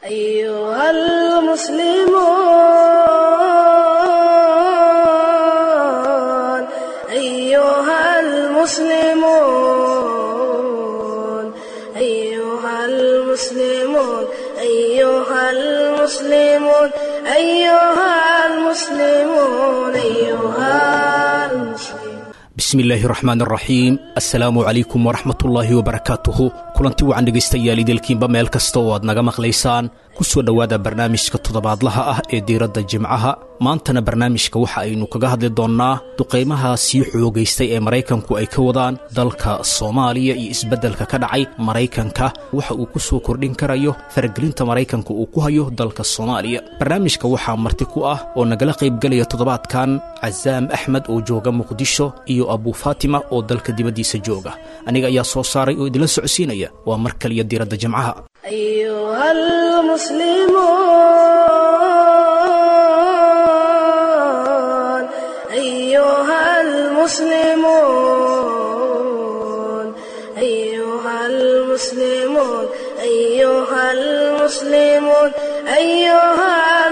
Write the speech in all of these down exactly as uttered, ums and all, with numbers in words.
أيها المسلمون أيها المسلمون أيها المسلمون أيها المسلمون أيها المسلمون أيها المسلمون بسم الله الرحمن الرحيم السلام عليكم ورحمة الله وبركاته kulanti wacan dhegaystayaal idilkiinba meel kasta oo aad naga maqlaysaan ku soo dhowaada barnaamijka toddobaadlaha ah ee diiradda jimcaha maantana barnaamijka waxa aynu kaga hadli doonnaa duqaymaha sii xoogaystay ee maraykanku ay ka wadaan dalka soomaaliya iyo isbeddelka ka dhacay maraykanka waxa uu ku soo kordhin karayo faragelinta maraykanka uu ku hayo dalka soomaaliya barnaamijka waxaa marti ku ah oo nagala qaybgelaya toddobaadkan cazaam axmed oo jooga muqdisho iyo abu faatima oo dalka dibaddiisa jooga aniga ayaa soo saaray oo idila socodsiinaya waa mar kaliya diiradda jimcaha أيها المسلمون أيها المسلمون أيها المسلمون أيها المسلمون أيها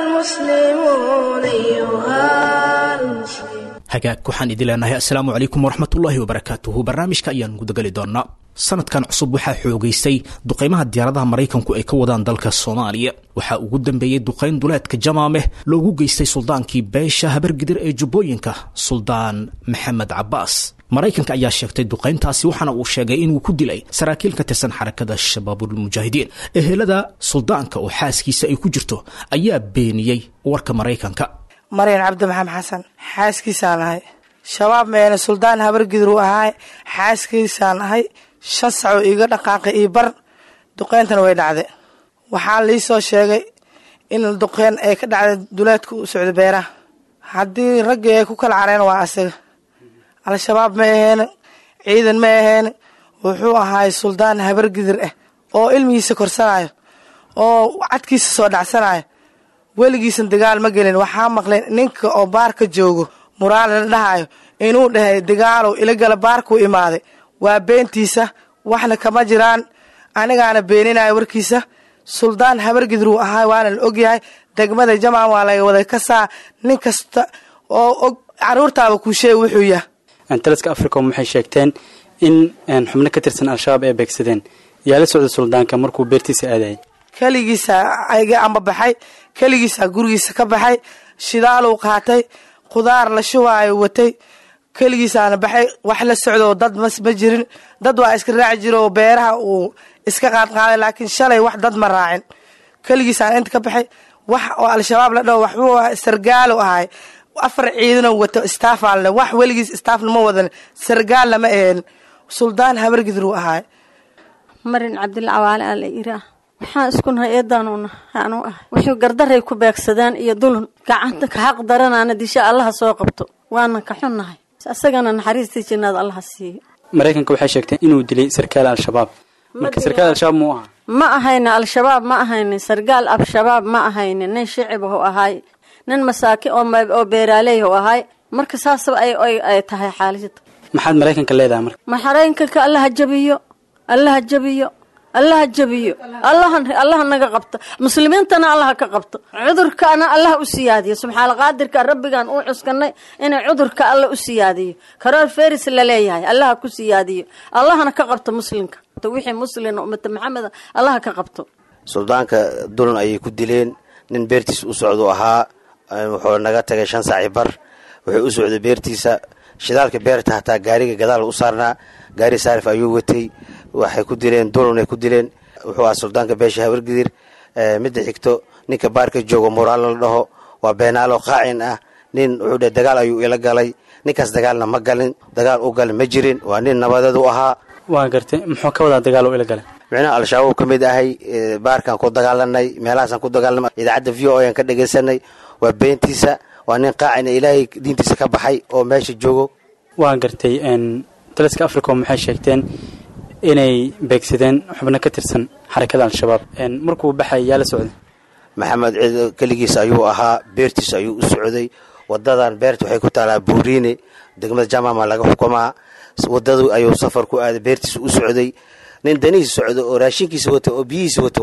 المسلمون أيها المسلمون hagaag waxaan idin leenahay assalaamu calaykum waraxmatullaahi wabarakaatuhu barnaamijka ayaan gudagali doonnaa sanadkan cusub waxaa xoogaystay duqaymaha diyaaradaha maraykanku ay ka wadaan dalka soomaaliya waxaa ugu dambeeyey duqayn duleedka jamaameh loogu geystay suldaankii beesha habargidir ee jubbooyinka suldaan maxamed cabbaas maraykanka ayaa sheegtay duqayntaasi waxaana uu sheegay inuu ku dilay saraakiil ka tirsan xarakada shabaabulmujaahidiin ehelada suldaanka oo xaaskiisa ay ku jirto ayaa beeniyey warka maraykanka maryan cabdi maxamed xasan xaaskiisaan ahay shabaab meene suldaan habargidir uu ahaay xaaskiisaan ahay shan sacoo iiga dhaqaaqay io bar duqeyntana way dhacday waxaa liisoo sheegay in duqeyn ay ka dhacday duleedka u socda beeraha haddii raggii ay ku kala careen waa asaga al-shabaab ma aheene ciidan ma aheene wuxuu ahaay suldaan habargidir ah oo ilmihiisa korsanayo oo cadkiisa soo dhacsanayo weligiisan dagaal ma gelin waxaa maqleen ninka oo baarka joogo muraale la dhahayo inuu dhahay dagaalow ilagala baarkuu imaaday waa beentiisa waxna kama jiraan anigaana beeninayo warkiisa suldaan habargidir uu ahaa waana la ogyahay degmada jamaan waa laga waday kasaa nin kasta oo og caruurtaaba kuu sheeg wuxuu yahay taliska africom waxay sheegteen in xubno ka tirsan al-shabaab ay beegsadeen yaa la socda suldaanka markuu beertiisa aadayay keligiisa ayga amba baxay keligiisa gurigiisa ka baxay shidaaluu qaatay qudaar la shubaayo watay keligiisaana baxay wax la socdo dad mas ma jirin dad waa iska raaci jiro oo beeraha uu iska qaadqaaday laakiin shalay wax dad ma raacin keligiisaana inta ka baxay wax oo al-shabaab la dhaho waxbuu sargaalo ahay afar ciidanoo wato staafaalne wax weligiis staafna ma wadan sargaalna ma aheen suldaan habargidir uu ahaay marin cabdilla cawaale aa la iraa waxaan isku nahay eedaanuna anuu ah wuxuu gardaray ku beegsadeen iyo dulun gacanta ka xaq daranaana disha allaha soo qabto waana ka xunnahay asagana naxariistii jinnaad allaha siiyo maraykanka waxay sheegteen inuu dilay sarkaal al-shabaab marka sarkaal al-shabaab muu aha ma ahayna al-shabaab ma ahayna sargaal al-shabaab ma ahayna nin shicib oo ahay nin masaaki oo oo beeraaley oo ahay marka saas ay ay tahay xaaladda maxaad maraykanka leedahay marka maraykanka allaha jabiyo allaha jabiyo allaha jabiyo allaha allaha naga qabto muslimiintana allaha ka qabto cudurkaana allaha u siyaadiyo subxaana qaadirka rabbigan uu cuskanay inay cudurka alla u siyaadiyo karoor feris la leeyahay allaha ku siyaadiyo allahana ka qabto muslimka wixii muslim ummada maxamed allaha ka qabto suldaanka dulan ayay ku dileen nin beertiisa u socdo ahaa wuxuu naga tagay shan saaci bar wuxuu u socday beertiisa shidaalka beerta hataa gaariga gadaal u saarnaa gaari saarif ayuu watay waxay ku dileen dulan ay ku dileen wuxuu ahaa suldaanka beesha habargidir midda xigto ninka baarka joogo muraal la dhaho waa beenaalo qaacin ah nin wuxuu dhahay dagaal ayuu ila galay ninkaas dagaalna ma galin dagaal u galin ma jirin waa nin nabadeed u ahaa waa gartay muxuu ka wadaa dagaal uu ila galay micnaha al-shabaab ka mid ahay baarkan ku dagaalanay meelahaasaan ku dagaalanay idaacadda v o ayaan ka dhegaysanay waa beentiisa waa nin qaacina ilaahay diintiisa ka baxay oo meesha joogo waa gartay taliska africom waxay sheegteen inay beegsadeen xubno ka tirsan xarakada al-shabaab markuu baxay yaa la socday maxamed ciid keligiis ayuu ahaa beertiisa ayuu u socday wadadan beerta waxay ku taalaa buuriine degmada jamaama laga xukumaa wadadu ayuu safar ku aaday beertiisa u socday nin danihiisa socdo oo raashinkiisa wata oo biyihiisa wata waha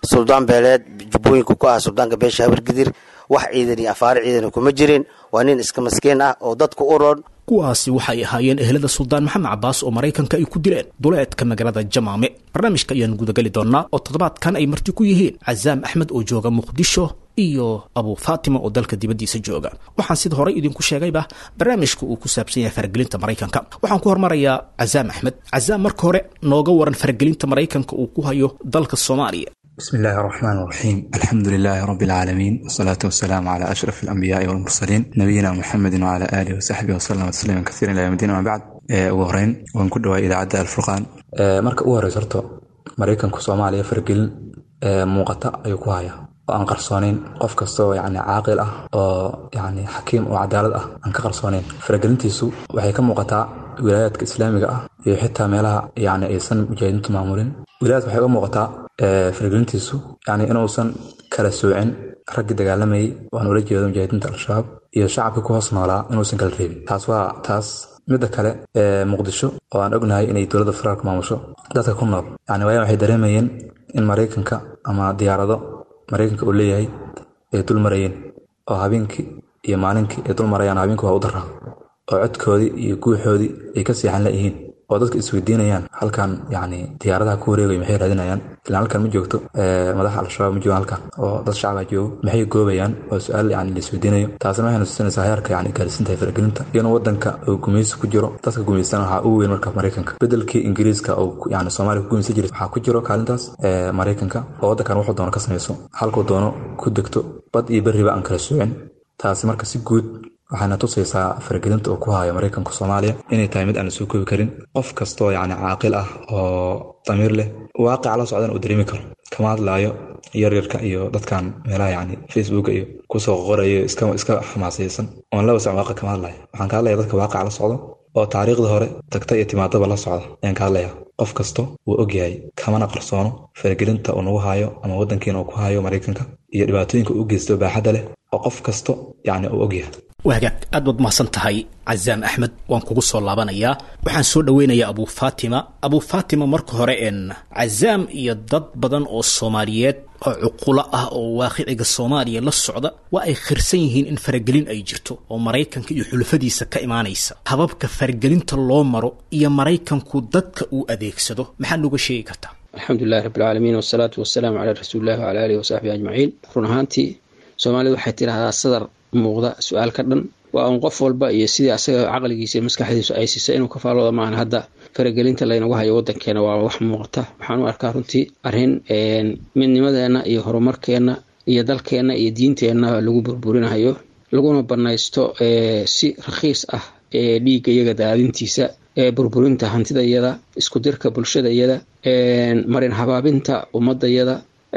suldaan beeleed jubbooyinka ku ah suldaanka beesha habargidir wax ciidan iyo afaari ciidan kuma jirin waa nin iska maskiin ah oo dadku u roon kuwaasi waxay ahaayeen ehelada suldaan maxamed cabaas oo maraykanka ay ku dileen duleedka magaalada jamaame barnaamijka ayaan gudagali doonaa oo toddobaadkan ay marti ku yihiin cazaam axmed oo jooga muqdisho iyo abu faatima oo dalka dibaddiisa jooga waxaan sida horey idinku sheegayba barnaamijka uu ku saabsan yahay faragelinta maraykanka waxaan ku hormarayaa cazaam axmed cazaam marka hore nooga waran faragelinta maraykanka uu ku hayo dalka soomaaliya بسم الله الرحمن الرحيم الحمد لله رب العالمين والصلاة والسلام على أشرف الأنبياء والمرسلين نبينا محمد وعلى آله وصحبه وسلم تسليما كثيرا إلى يوم الدين وما بعد وهرين ونكون إلى عدة الفرقان marka ugu horeyso maraykanku Soomaaliya fargelin muuqata ayuu ku hayaa oo aan qarsoonayn qof kasto yani caaqil ah oo yani xakiim oo cadaalad ah aan ka qarsoonayn fargelintiisu waxay ka muuqataa wilaayadka islaamiga ah iyo xitaa meelaha yani aysan mujaahidiintu maamulin wilaayad waxay u muuqataa fargelintiisu yani inuusan kala soocin raggi dagaalamayay waan ula jeedo mujaahidiinta al-shabaab iyo shacabka ku hoos noolaa inuusan kala reebin taas waa taas midda kale ee muqdisho oo aan ognahay inay dowladda federaalka maamusho dadka ku nool yani waayaan waxay dareemayeen in maraykanka ama diyaarado maraykanka uu leeyahay ay dul marayeen oo habeenkii iyo maalinkii ay dul marayaan habeenkii waa u daraa oo codkoodii iyo guuxoodii ay ka seexan layihiin oo dadka isweydiinayaan halkan yani diyaaradaha ku wareegay maxay raadinayaan ilaa halkan ma joogto madaxa al-shabaab ma joogo halkan oo dad shacab joogo maxay goobayaan oo su'aal yani la isweydiinayo taasina waxay nusinaysaa heerka yani gaarsiinta fargelinta iyo wadanka uu gumaysi ku jiro dadka gumaysan waxa uu weyn marka maraykanka bedelkii ingiriiska oo yani Soomaaliya ku gumaysan jiray waxa ku jiro kaalintaas ee maraykanka oo wadankan wuxuu doono ka sameeyo halkuu doono ku degto bad iyo bariba aan kala soocin taasi marka si guud waxaana tusaysaa fargelinta uu ku hayo maraykanka Soomaaliya inay tahay mid aan soo koobi karin qof kasto yani caaqil ah oo damiir leh waaqic la socdan uu dareemi karo kama hadlaayo yaryarka iyo dadkan meelaha yani Facebook iyo ku soo qorayo iska iska xamaasaysan oo la wasaac waaqic kama hadlaayo waxaan ka hadlayaa dadka waaqic la socdo oo taariikhda hore tagtay iyo timaadaba la socda ayaan ka hadlayaa qof kasto uu ogyahay kamana qarsoono fargelinta uu nagu hayo ama wadankeena uu ku hayo maraykanka iyo dhibaatooyinka uu geysto baaxadda leh oo qof kasto yani uu ogyahay wahagaag aad baad mahadsan tahay cazaam axmed waan kugu soo laabanayaa waxaan soo dhaweynayaa abu faatima abu faatima marka hore en cazaam iyo dad badan oo soomaaliyeed oo cuqulo ah oo waaqiciga Soomaaliya la socda waa ay khirsan yihiin in faragelin ay jirto oo maraykanka iyo xulafadiisa ka imaanaysa hababka faragelinta loo maro iyo maraykanku dadka uu adeegsado maxaa nooga sheegi kartaa alxamdulillahi rabbil caalamiin wassalaatu wassalaamu calaa rasuulillahi wa calaa aalihi wa sahbihi ajmaciin run ahaantii Soomaalidu waxay tiraahdaa sadar muuqda su'aal ka dhan waa un qof walba iyo sidii asaga caqligiisa iyo maskaxdiisa ay siisay inuu ka faaloodo maahan hadda faragelinta laynagu hayo wadankeena waa wax muuqata waxaan u arkaa runtii arrin midnimadeena iyo horumarkeena iyo dalkeena iyo diinteena lagu burburinayo laguna banaysto si rakhiis ah ee dhiigga iyaga daadintiisa ee burburinta hantidayada isku dirka bulshadayada marin habaabinta ummadayada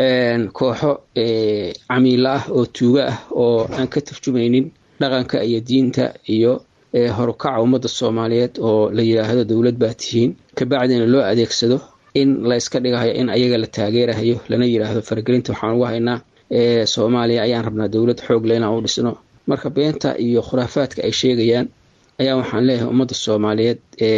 kooxo camiila ah oo tuuga ah oo aan ka tarjumaynin dhaqanka iyo diinta iyo horukaca ummadda Soomaaliyeed oo la yiraahdo dawlad baa tihiin ka bacdina loo adeegsado in la iska dhigayo in ayaga la taageerayo lana yiraahdo fargelinta waxaan ugu haynaa Soomaaliya ayaan rabnaa dawlad xoog leh inaan u dhisno marka beenta iyo khuraafaadka ay sheegayaan ayaa waxaan leeyahay ummadda Soomaaliyeed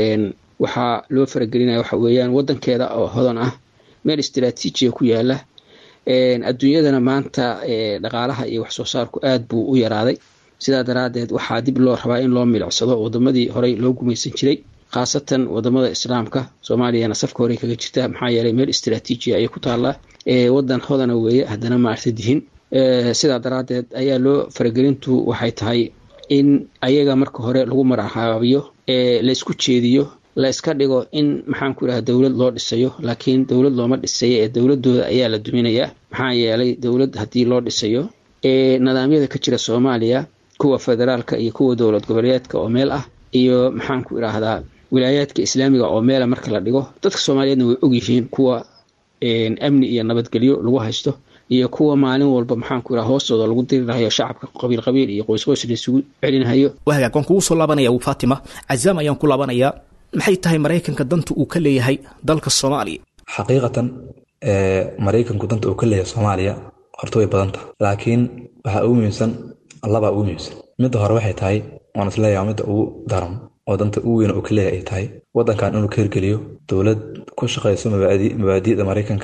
waxaa loo fargelinaya waxa weeyaan wadankeeda oo hodan ah meel istiraatiiji ku yaala adduunyadana maanta dhaqaalaha iyo wax soo saarku aad buu u yaraaday sidaa daraadeed waxaa dib loo rabaa in loo milicsado wadamadii horey loo gumaysan jiray khaasatan wadamada islaamka Soomaaliyana safka hore kaga jirta maxaa yeelay meel istiraatiiji ay ku taala ee wadan hodana weeye haddana ma artadihin sidaa daraadeed ayaa loo faragelintu waxay tahay in ayaga marka hore lagu marxababiyo ee la isku jeediyo la iska dhigo in maxaan ku yiraahdaa dawlad loo dhisayo laakiin dawlad looma dhisayo ee dawladooda ayaa la duminayaa maxaa yeelay dawlad hadii loo dhisayo ee nidaamyada ka jira Soomaaliya kuwa federaalka iyo kuwa dawlad goboleedka oo meel ah iyo maxaan ku yiraahdaa wilaayadka islaamiga oo meel marka la dhigo dadka Soomaaliyeedna way og yihiin kuwa een amni iyo nabadgelyo lagu haysto iyo kuwa maalin walba maxaan ku yiraahdaa hoostooda lagu dirirayo shacabka qabiil qabiil iyo qoys qoys la isugu celinayo wahagaag waan kugu soo laabanaya Abu Fatima cazaam ayaan ku laabanayaa maxay tahay maraykanka danta uu ka leeyahay dalka Soomaaliya xaqiiqatan ee maraykanku danta uu ka leeyahay Soomaaliya horta way badan tahay laakiin waxa uu muhiimsan laba uu muhiimsan mid hore waxay tahay waan isleeyahay mid uu daran oo danta uu weyn uu ka leeyahay tahay wadankan inuu ka hirgeliyo dawlad ku shaqeyso mabaadi mabaadiida maraykanka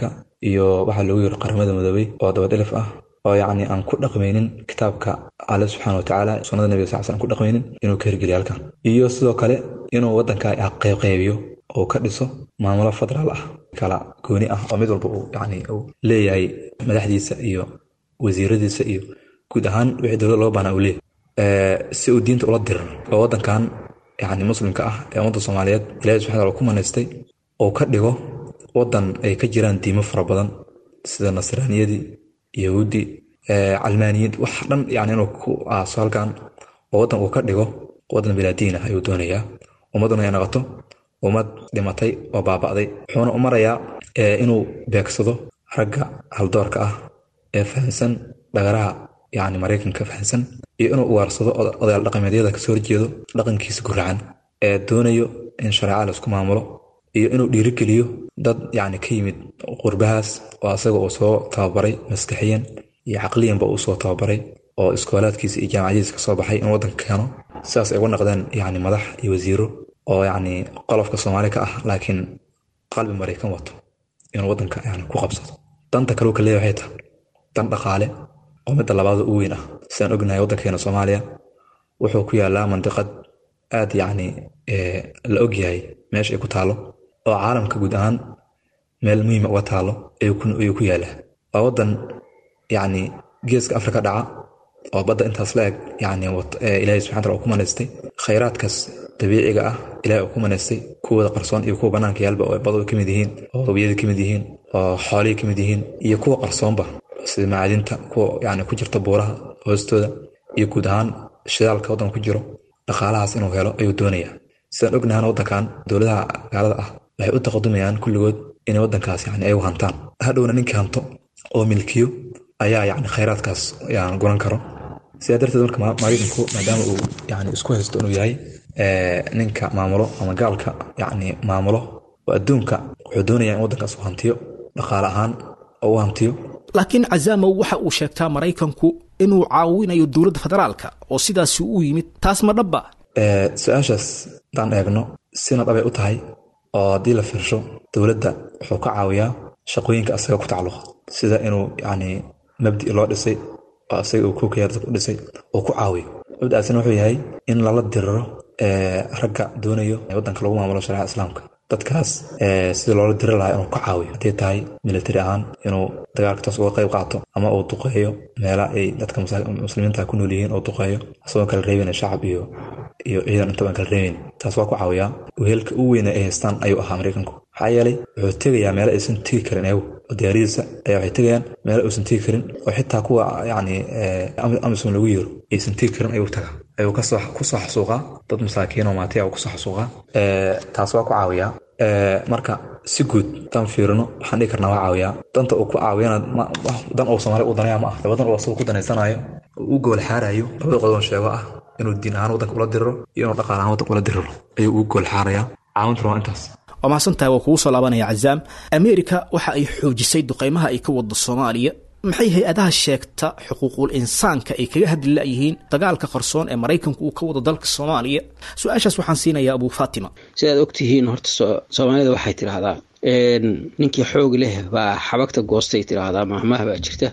iyo waxaa loogu yiri qaramada midoobay oo dabadhilif ah oo yacni aan ku dhaqmaynin kitaabka alle subxaana watacaala sunnada nebiga sal slam ku dhaqmaynin inuu ka hirgeliyo halkan iyo sidoo kale inuu waddanka qeybqeybiyo oo ka dhiso maamulo federaal ah kala gooni ah oo mid walba uu yacni uu leeyahay madaxdiisa iyo wasiiradiisa iyo guud ahaan wixii dowladda loo baana uu leeyahay si uu diinta ula dirir oo waddankan yacni muslimka ah ee ummadda soomaaliyeed ilaahay subxana wataala ku manaystay oo ka dhigo waddan ay ka jiraan diimo fara badan sida nasraaniyadii yahuudi calmaaniyad wax dhan yani inuu ku aaso halkan oo waddan uu ka dhigo waddan bilaadiin ah ayuu doonayaa ummadduna ay noqoto ummad dhimatay oo baaba'day wuxuuna u marayaa inuu beegsado ragga haldoorka ah ee fahansan dhagaraha yani maraykanka fahansan iyo inuu uwaarsado odayaal dhaqameedyada kasoo horjeedo dhaqankiisa guracan ee doonayo in shareeca laisku maamulo iyo inuu dhiirigeliyo dad yani ka yimid qurbahaas oo asaga uu soo tababaray maskaxiyan iyo caqliyanba uu soo tababaray oo iskoolaadkiisa iyo jaamacadiisa kasoo baxay in waddanka keeno sidaas ay uga noqdeen yani madax iyo wasiiro oo yani qolofka soomaali ka ah laakiin qalbi maraykan wato inuu waddanka yani ku qabsado danta kaleu ka leeyahay waxay tahay dan dhaqaale oo midda labaada u weyn ah sidaan ognahay waddankeena soomaaliya wuxuu ku yaalaa mandiqad aad yacni la ogyahay meesha ay ku taalo oo caalamka guud ahaan meel muhiima uga taalo ayuu ku yaalaa waa waddan yacni geeska afrika dhaca oo badda intaas la eg yani ilaahay subxana wataala uu ku manaystay khayraadkaas dabiiciga ah ilaahay uu ku manaystay kuwooda qarsoon iyo kuwa bannaanka yaalba oo baddu ka mid yihiin oo wabiyada ka mid yihiin oo xoolihii ka mid yihiin iyo kuwa qarsoonba sida macaadinta kuwa yani ku jirta buuraha hoostooda iyo guud ahaan shidaalka waddanka ku jiro dhaqaalahaas inuu helo ayuu doonayaa sidaan ognahana waddankan dowladaha gaalada ah waxay u taqadumayaan kulligood inay waddankaas yani ay u hantaan hadhowna ninkii hanto oo milkiyo ayaa yani khayraadkaas yani guran karo sidaa darteed marka maraykanku maadaama uu yani isku haysto inuu yahay ninka maamulo ama gaalka yani maamulo oo adduunka wuxuu doonayaa in waddankaas u hantiyo dhaqaale ahaan oo u hantiyo laakiin cazamow waxa uu sheegtaa maraykanku inuu caawinayo dowladda federaalka oo sidaasi u yimid taas ma dhabba su-aashaas haddaan eegno sina dhabay u tahay oo haddii la fiirsho dowladda wuxuu ka caawiyaa shaqooyinka asaga ku tacalluqa sida inuu yani mabdi loo dhisay oo asaga uu kookaya dadka u dhisay oo ku caawiyo mabdaasina wuxuu yahay in lala diriro ragga doonayo waddanka lagu maamulo shareeca islaamka dadkaas sida loola diri lahaa inuu ka caawiyo haddii tahay military ahaan inuu dagaalka taas uga qayb qaato ama uu duqeeyo meela ay dadka muslimiinta ku nool yihiin oo duqeeyo asagoo kala reebin shacab iyo iyo ciidan intabaan kala reebin taas waa ku caawiyaa weelka u weyn ay haystaan ayuu ahaa maraykanku maxaa yeelay wuxuu tegayaa meelo aysan tegi karin ayagu oo diyaaradiisa ayaa waxay tegayaan meelo aysan tegi karin oo xitaa kuwa yani amisom lagu yeero aysan tegi karin ayuu tagaa ayuu kasoo kusoo xasuuqaa dad masaakiin oo maatay kusoo xasuuqaa taas waa ku caawiyaa marka si guud tan fiirino waxaan dhihi karnaa waa caawiyaa danta uu ku caawiyana dan uu soomaali u danaya ma ah wadan uu asagu ku danaysanayo uu gool xaarayo labada qodoon sheego ah inuu diin ahaan waddanka ula diriro iyo inuu dhaqaal ahaan waddanka ula diriro ayuu ugu gool xaarayaa caawintuna waa intaas waa mahadsantahay waa kugu soo laabanaya cazaam ameerika waxa ay xoojisay duqaymaha ay ka waddo soomaaliya maxay hay-adaha sheegta xuquuqul insaanka ay kaga hadli la'yihiin dagaalka qarsoon ee maraykanku uu ka wado dalka soomaaliya su-aashaas waxaan siinayaa abuu faatima sidaad ogtihiin horta soomaalida waxay tidhaahdaa ninkii xoog leh baa xabagta goostay tidhaahdaa mahmaha baa jirta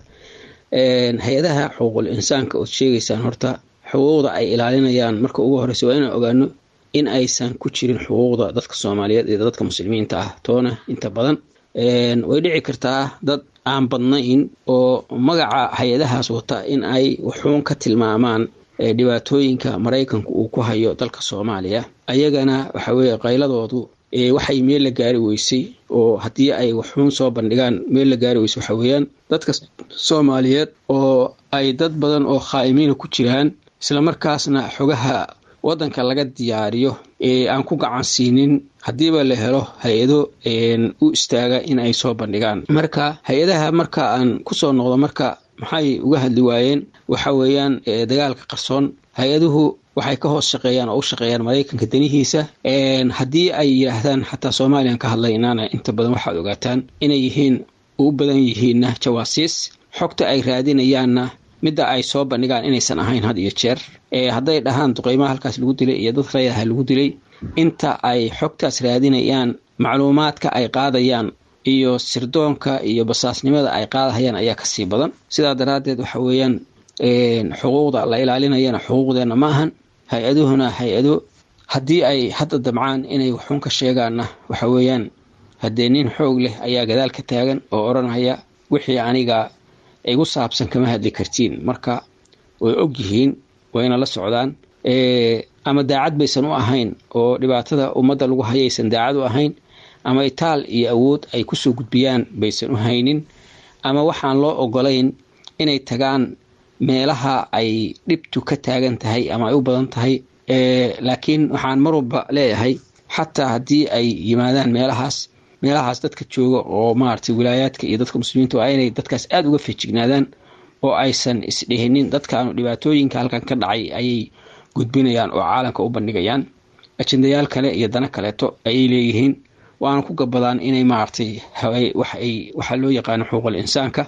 hay-adaha xuquuqul insaanka ood sheegaysaan horta xuquuqda ay ilaalinayaan marka ugu horeysa waa inaan ogaano in aysan ku jirin xuquuqda dadka soomaaliyeed iyo dadka muslimiinta ah toona inta badan way dhici kartaa dad aan badnayn oo magaca hay-adahaas wata in ay wuxuun ka tilmaamaan dhibaatooyinka maraykanku uu ku hayo dalka soomaaliya ayagana waxa weeye qayladoodu waxay meel la gaari weysay oo haddii ay wuxuun soo bandhigaan meel la gaari weysay waxa weeyaan dadka soomaaliyeed oo ay dad badan oo khaa'imiina ku jiraan islamarkaasna xogaha waddanka laga diyaariyo ee aan ku gacan siinin haddiiba la helo hay-ado u istaaga in ay soo bandhigaan marka hay-adaha marka aan kusoo noqdo marka maxay uga hadli waayeen waxa weeyaan dagaalka qarsoon hay-aduhu waxay ka hoos shaqeeyaan oo u shaqeeyaan maraykanka danihiisa haddii ay yidhaahdaan xataa soomaaliyan ka hadlaynaana inta badan waxaad ogaataan inay yihiin u badan yihiinna jawaasiis xogta ay raadinayaanna midda ay soo bandhigaan inaysan ahayn had iyo jeer hadday dhahaan duqeymaha halkaas lagu dilay iyo dad rayadaha lagu dilay inta ay xogtaas raadinayaan macluumaadka ay qaadayaan iyo sirdoonka iyo basaasnimada ay qaadahayaan ayaa kasii badan. sidaa daraaddeed waxa weeyaan xuquuqda la ilaalinayana xuquuqdeena ma ahan. hay-aduhuna hay-ado haddii ay hadda damcaan inay waxun ka sheegaanna waxa weeyaan haddee nin xoog leh ayaa gadaal ka taagan oo odhanaya wixii aniga igu saabsan kama hadli kartiin. marka way og yihiin wayna la socdaan, ama daacad baysan u ahayn oo dhibaatada ummadda lagu hayaysan daacad u ahayn, ama itaal iyo awood ay kusoo gudbiyaan baysan u haynin, ama waxaan loo ogolayn inay tagaan meelaha ay dhibtu ka taagan tahay ama ay u badan tahay. laakiin waxaan mar walba leeyahay xataa haddii ay yimaadaan meelahaas meelahaas dadka jooga oo maaragtay wilaayaadka iyo dadka muslimiinta waa inay dadkaas aada uga feejignaadaan oo aysan isdhehinin dadkaanu dhibaatooyinka halkan ka dhacay ayay gudbinayaan oo caalamka u bandhigayaan. ajendayaal kale iyo dana kaleeto ayay leeyihiin, waana ku gabadaan inay maaragtay waxaa loo yaqaano xuquuqul insaanka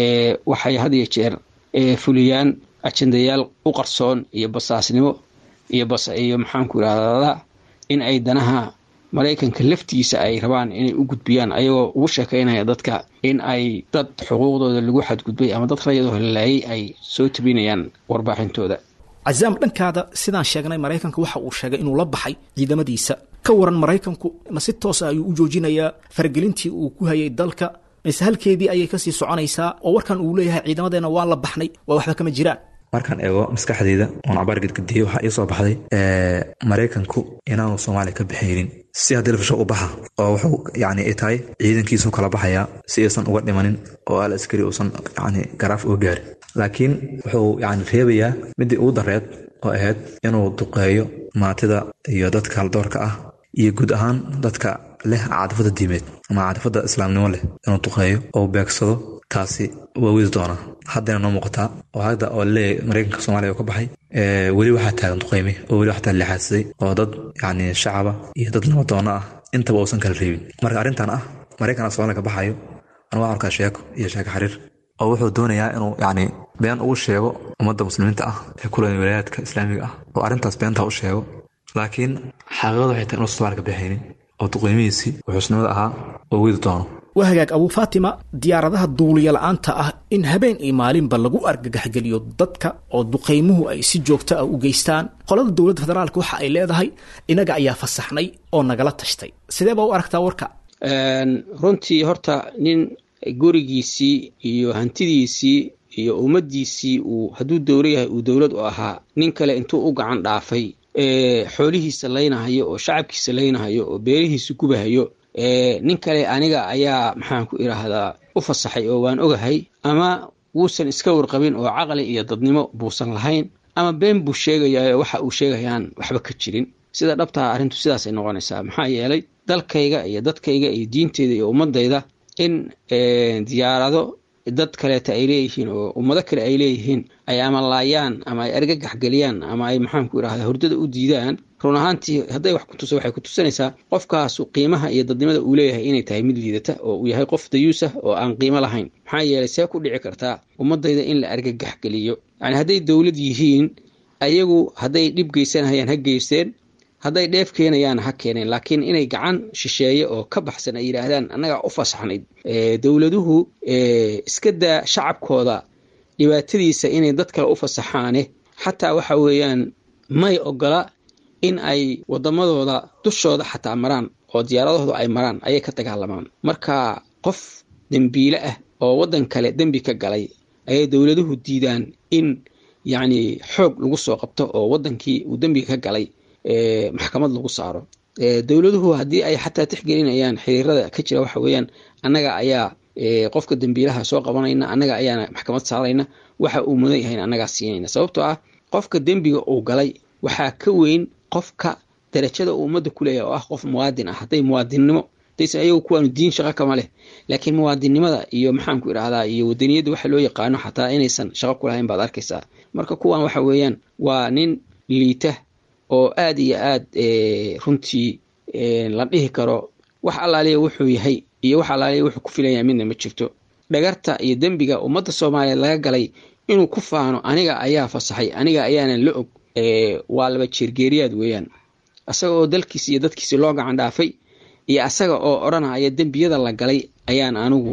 waxay had iyo jeer fuliyaan ajendayaal u qarsoon iyo basaasnimo iyo bas iyo maxaanku irahdaa in ay danaha maraykanka laftiisa ay rabaan inay u gudbiyaan ayagoo ugu sheekaynaya dadka in ay dad xuquuqdooda lagu xadgudbay ama dad rayadoo halaayay ay soo tabinayaan warbaaxintooda. cazaam, dhankaada sidaan sheegnay maraykanka waxa uu sheegay inuu la baxay ciidamadiisa. ka waran maraykanku ma si toos ah ayuu u joojinayaa faragelintii uu ku hayay dalka, mise halkeedii ayay kasii soconaysaa oo warkan uu leeyahay ciidamadeena waa la baxnay waa waxba kama jiraan? markaan eego maskaxdayda oon cabaar gedgediyey waxaa ii soo baxday maraykanku inaanu soomaaliya ka baxaynin si haddii la fisho u baxa oo wuxuu yani ay tahay ciidankiisuu kala baxayaa si aysan uga dhimanin oo al askari uusan yani garaaf uga gaarin. laakiin wuxuu yani reebayaa midii ugu dareed oo ahayd inuu duqeeyo maatida iyo dadka haldoorka ah iyo guud ahaan dadka leh caadifada diimeed ama caadifada islaamnimo leh inuu duqeeyo oo beegsado. taasi waa widi doonaa haddana noo muuqataa oo hadda oo leeyahay maraykanka soomaaliya oo ka baxay weli waxaa taagan duqeymi oo weli waxtaa lixaadsaday oo dad yani shacaba iyo dad nabadoono ah intaba uusan kala reebin. marka arrintan ah maraykanka soomaaliya ka baxayo anu waa arkaa sheeko iyo sheeko xariir oo wuxuu doonayaa inuu yani been ugu sheego ummadda muslimiinta ah ee ku leedahay wilaayaadka islaamiga ah oo arrintaas beentaa u sheego. laakiin xaqiiqadu waxay tahay inuu soomaaliya ka baxaynin oo duqeymihiisii wuxuusnimada ahaa oo widi doono. waa hagaag Abu Fatima, diyaaradaha duuliya la'aanta ah in habeen iyo maalinba lagu argagaxgeliyo dadka oo duqeymuhu ay si joogto ah u geystaan. qolada dowladda federaalka waxa ay leedahay inaga ayaa fasaxnay oo nagala tashtay. sidee baa u aragtaa warka? runtii horta nin gurigiisii iyo hantidiisii iyo ummadiisii uu hadduu dowlo yahay uu dowlad u ahaa nin kale intuu u gacan dhaafay xoolihiisa laynahayo oo shacabkiisa laynahayo oo beerihiisa gubahayo nin kale aniga ayaa maxaan ku iraahdaa u fasaxay oo waan ogahay, ama wuusan iska warqabin oo caqli iyo dadnimo buusan lahayn, ama been buu sheegayaa waxa uu sheegayaan waxba ka jirin. sida dhabtaa arrintu sidaasay noqonaysaa. maxaa yeelay dalkayga iyo dadkayga iyo diinteyda iyo ummadayda in diyaarado dad kaleeta ay leeyihiin oo ummado kale ay leeyihiin ay ama laayaan ama ay argagax geliyaan ama ay maxaan ku irahdaa hurdada u diidaan, run ahaantii hadday wax ku tuso waxay ku tusanaysaa qofkaasu qiimaha iyo dadnimada uu leeyahay inay tahay mid liidata oo uu yahay qof dayuusah oo aan qiimo lahayn. maxaa yeelay see ku dhici kartaa ummadayda in la argagax geliyo? yani hadday dowlad yihiin ayagu hadday dhib geysanayaan ha geysteen, hadday dheef keenayaan ha keeneen, laakiin inay gacan shisheeye oo ka baxsan ay yidhaahdaan annagaa u fasaxnayd. dowladuhu iska daa shacabkooda dhibaatadiisa inay dad kale u fasaxaane xataa waxa weeyaan may ogola in ay wadamadooda dushooda xataa maraan oo diyaaradooda ay maraan ayay ka dagaalamaan. marka qof dembiile ah oo waddan kale dembi ka galay ayay dowladuhu diidaan in yacni xoog lagu soo qabto oo waddankii uu dembiga ka galay maxkamad lagu saaro. dowladuhu haddii ay xataa tixgelinayaan xiriirada ka jira waxa weeyaan annaga ayaa qofka dembiilaha soo qabanayna, annaga ayaana maxkamad saarayna, waxa uu mudan yahay annagaa siinayna. sababtoo ah qofka dembiga uu galay waxaa ka weyn qofka darajada uu ummadda ku leeyahay oo ah qof muwaadin ah. hadday muwaadinnimo daysan ayagu kuwaanu diin shaqo kama leh, laakiin muwaadinnimada iyo maxaan ku idhahdaa iyo wadaniyadda waxa loo yaqaano xataa inaysan shaqo ku lahayn baad arkaysaa. marka kuwan waxa weeyaan waa nin liita oo aad iyo aad runtii la dhihi karo wax allaaliya wuxuu yahay iyo wax allaaliya wuxuu ku filayaa midna ma jirto. dhagarta iyo dembiga ummadda soomaaliyeed laga galay inuu ku faano aniga ayaa fasaxay, aniga ayaanan la og, waa laba jeergeeriyaad weeyaan. asaga oo dalkiisi iyo dadkiisi loo gacan dhaafay iyo asaga oo odhanaya dembiyada la galay ayaan anigu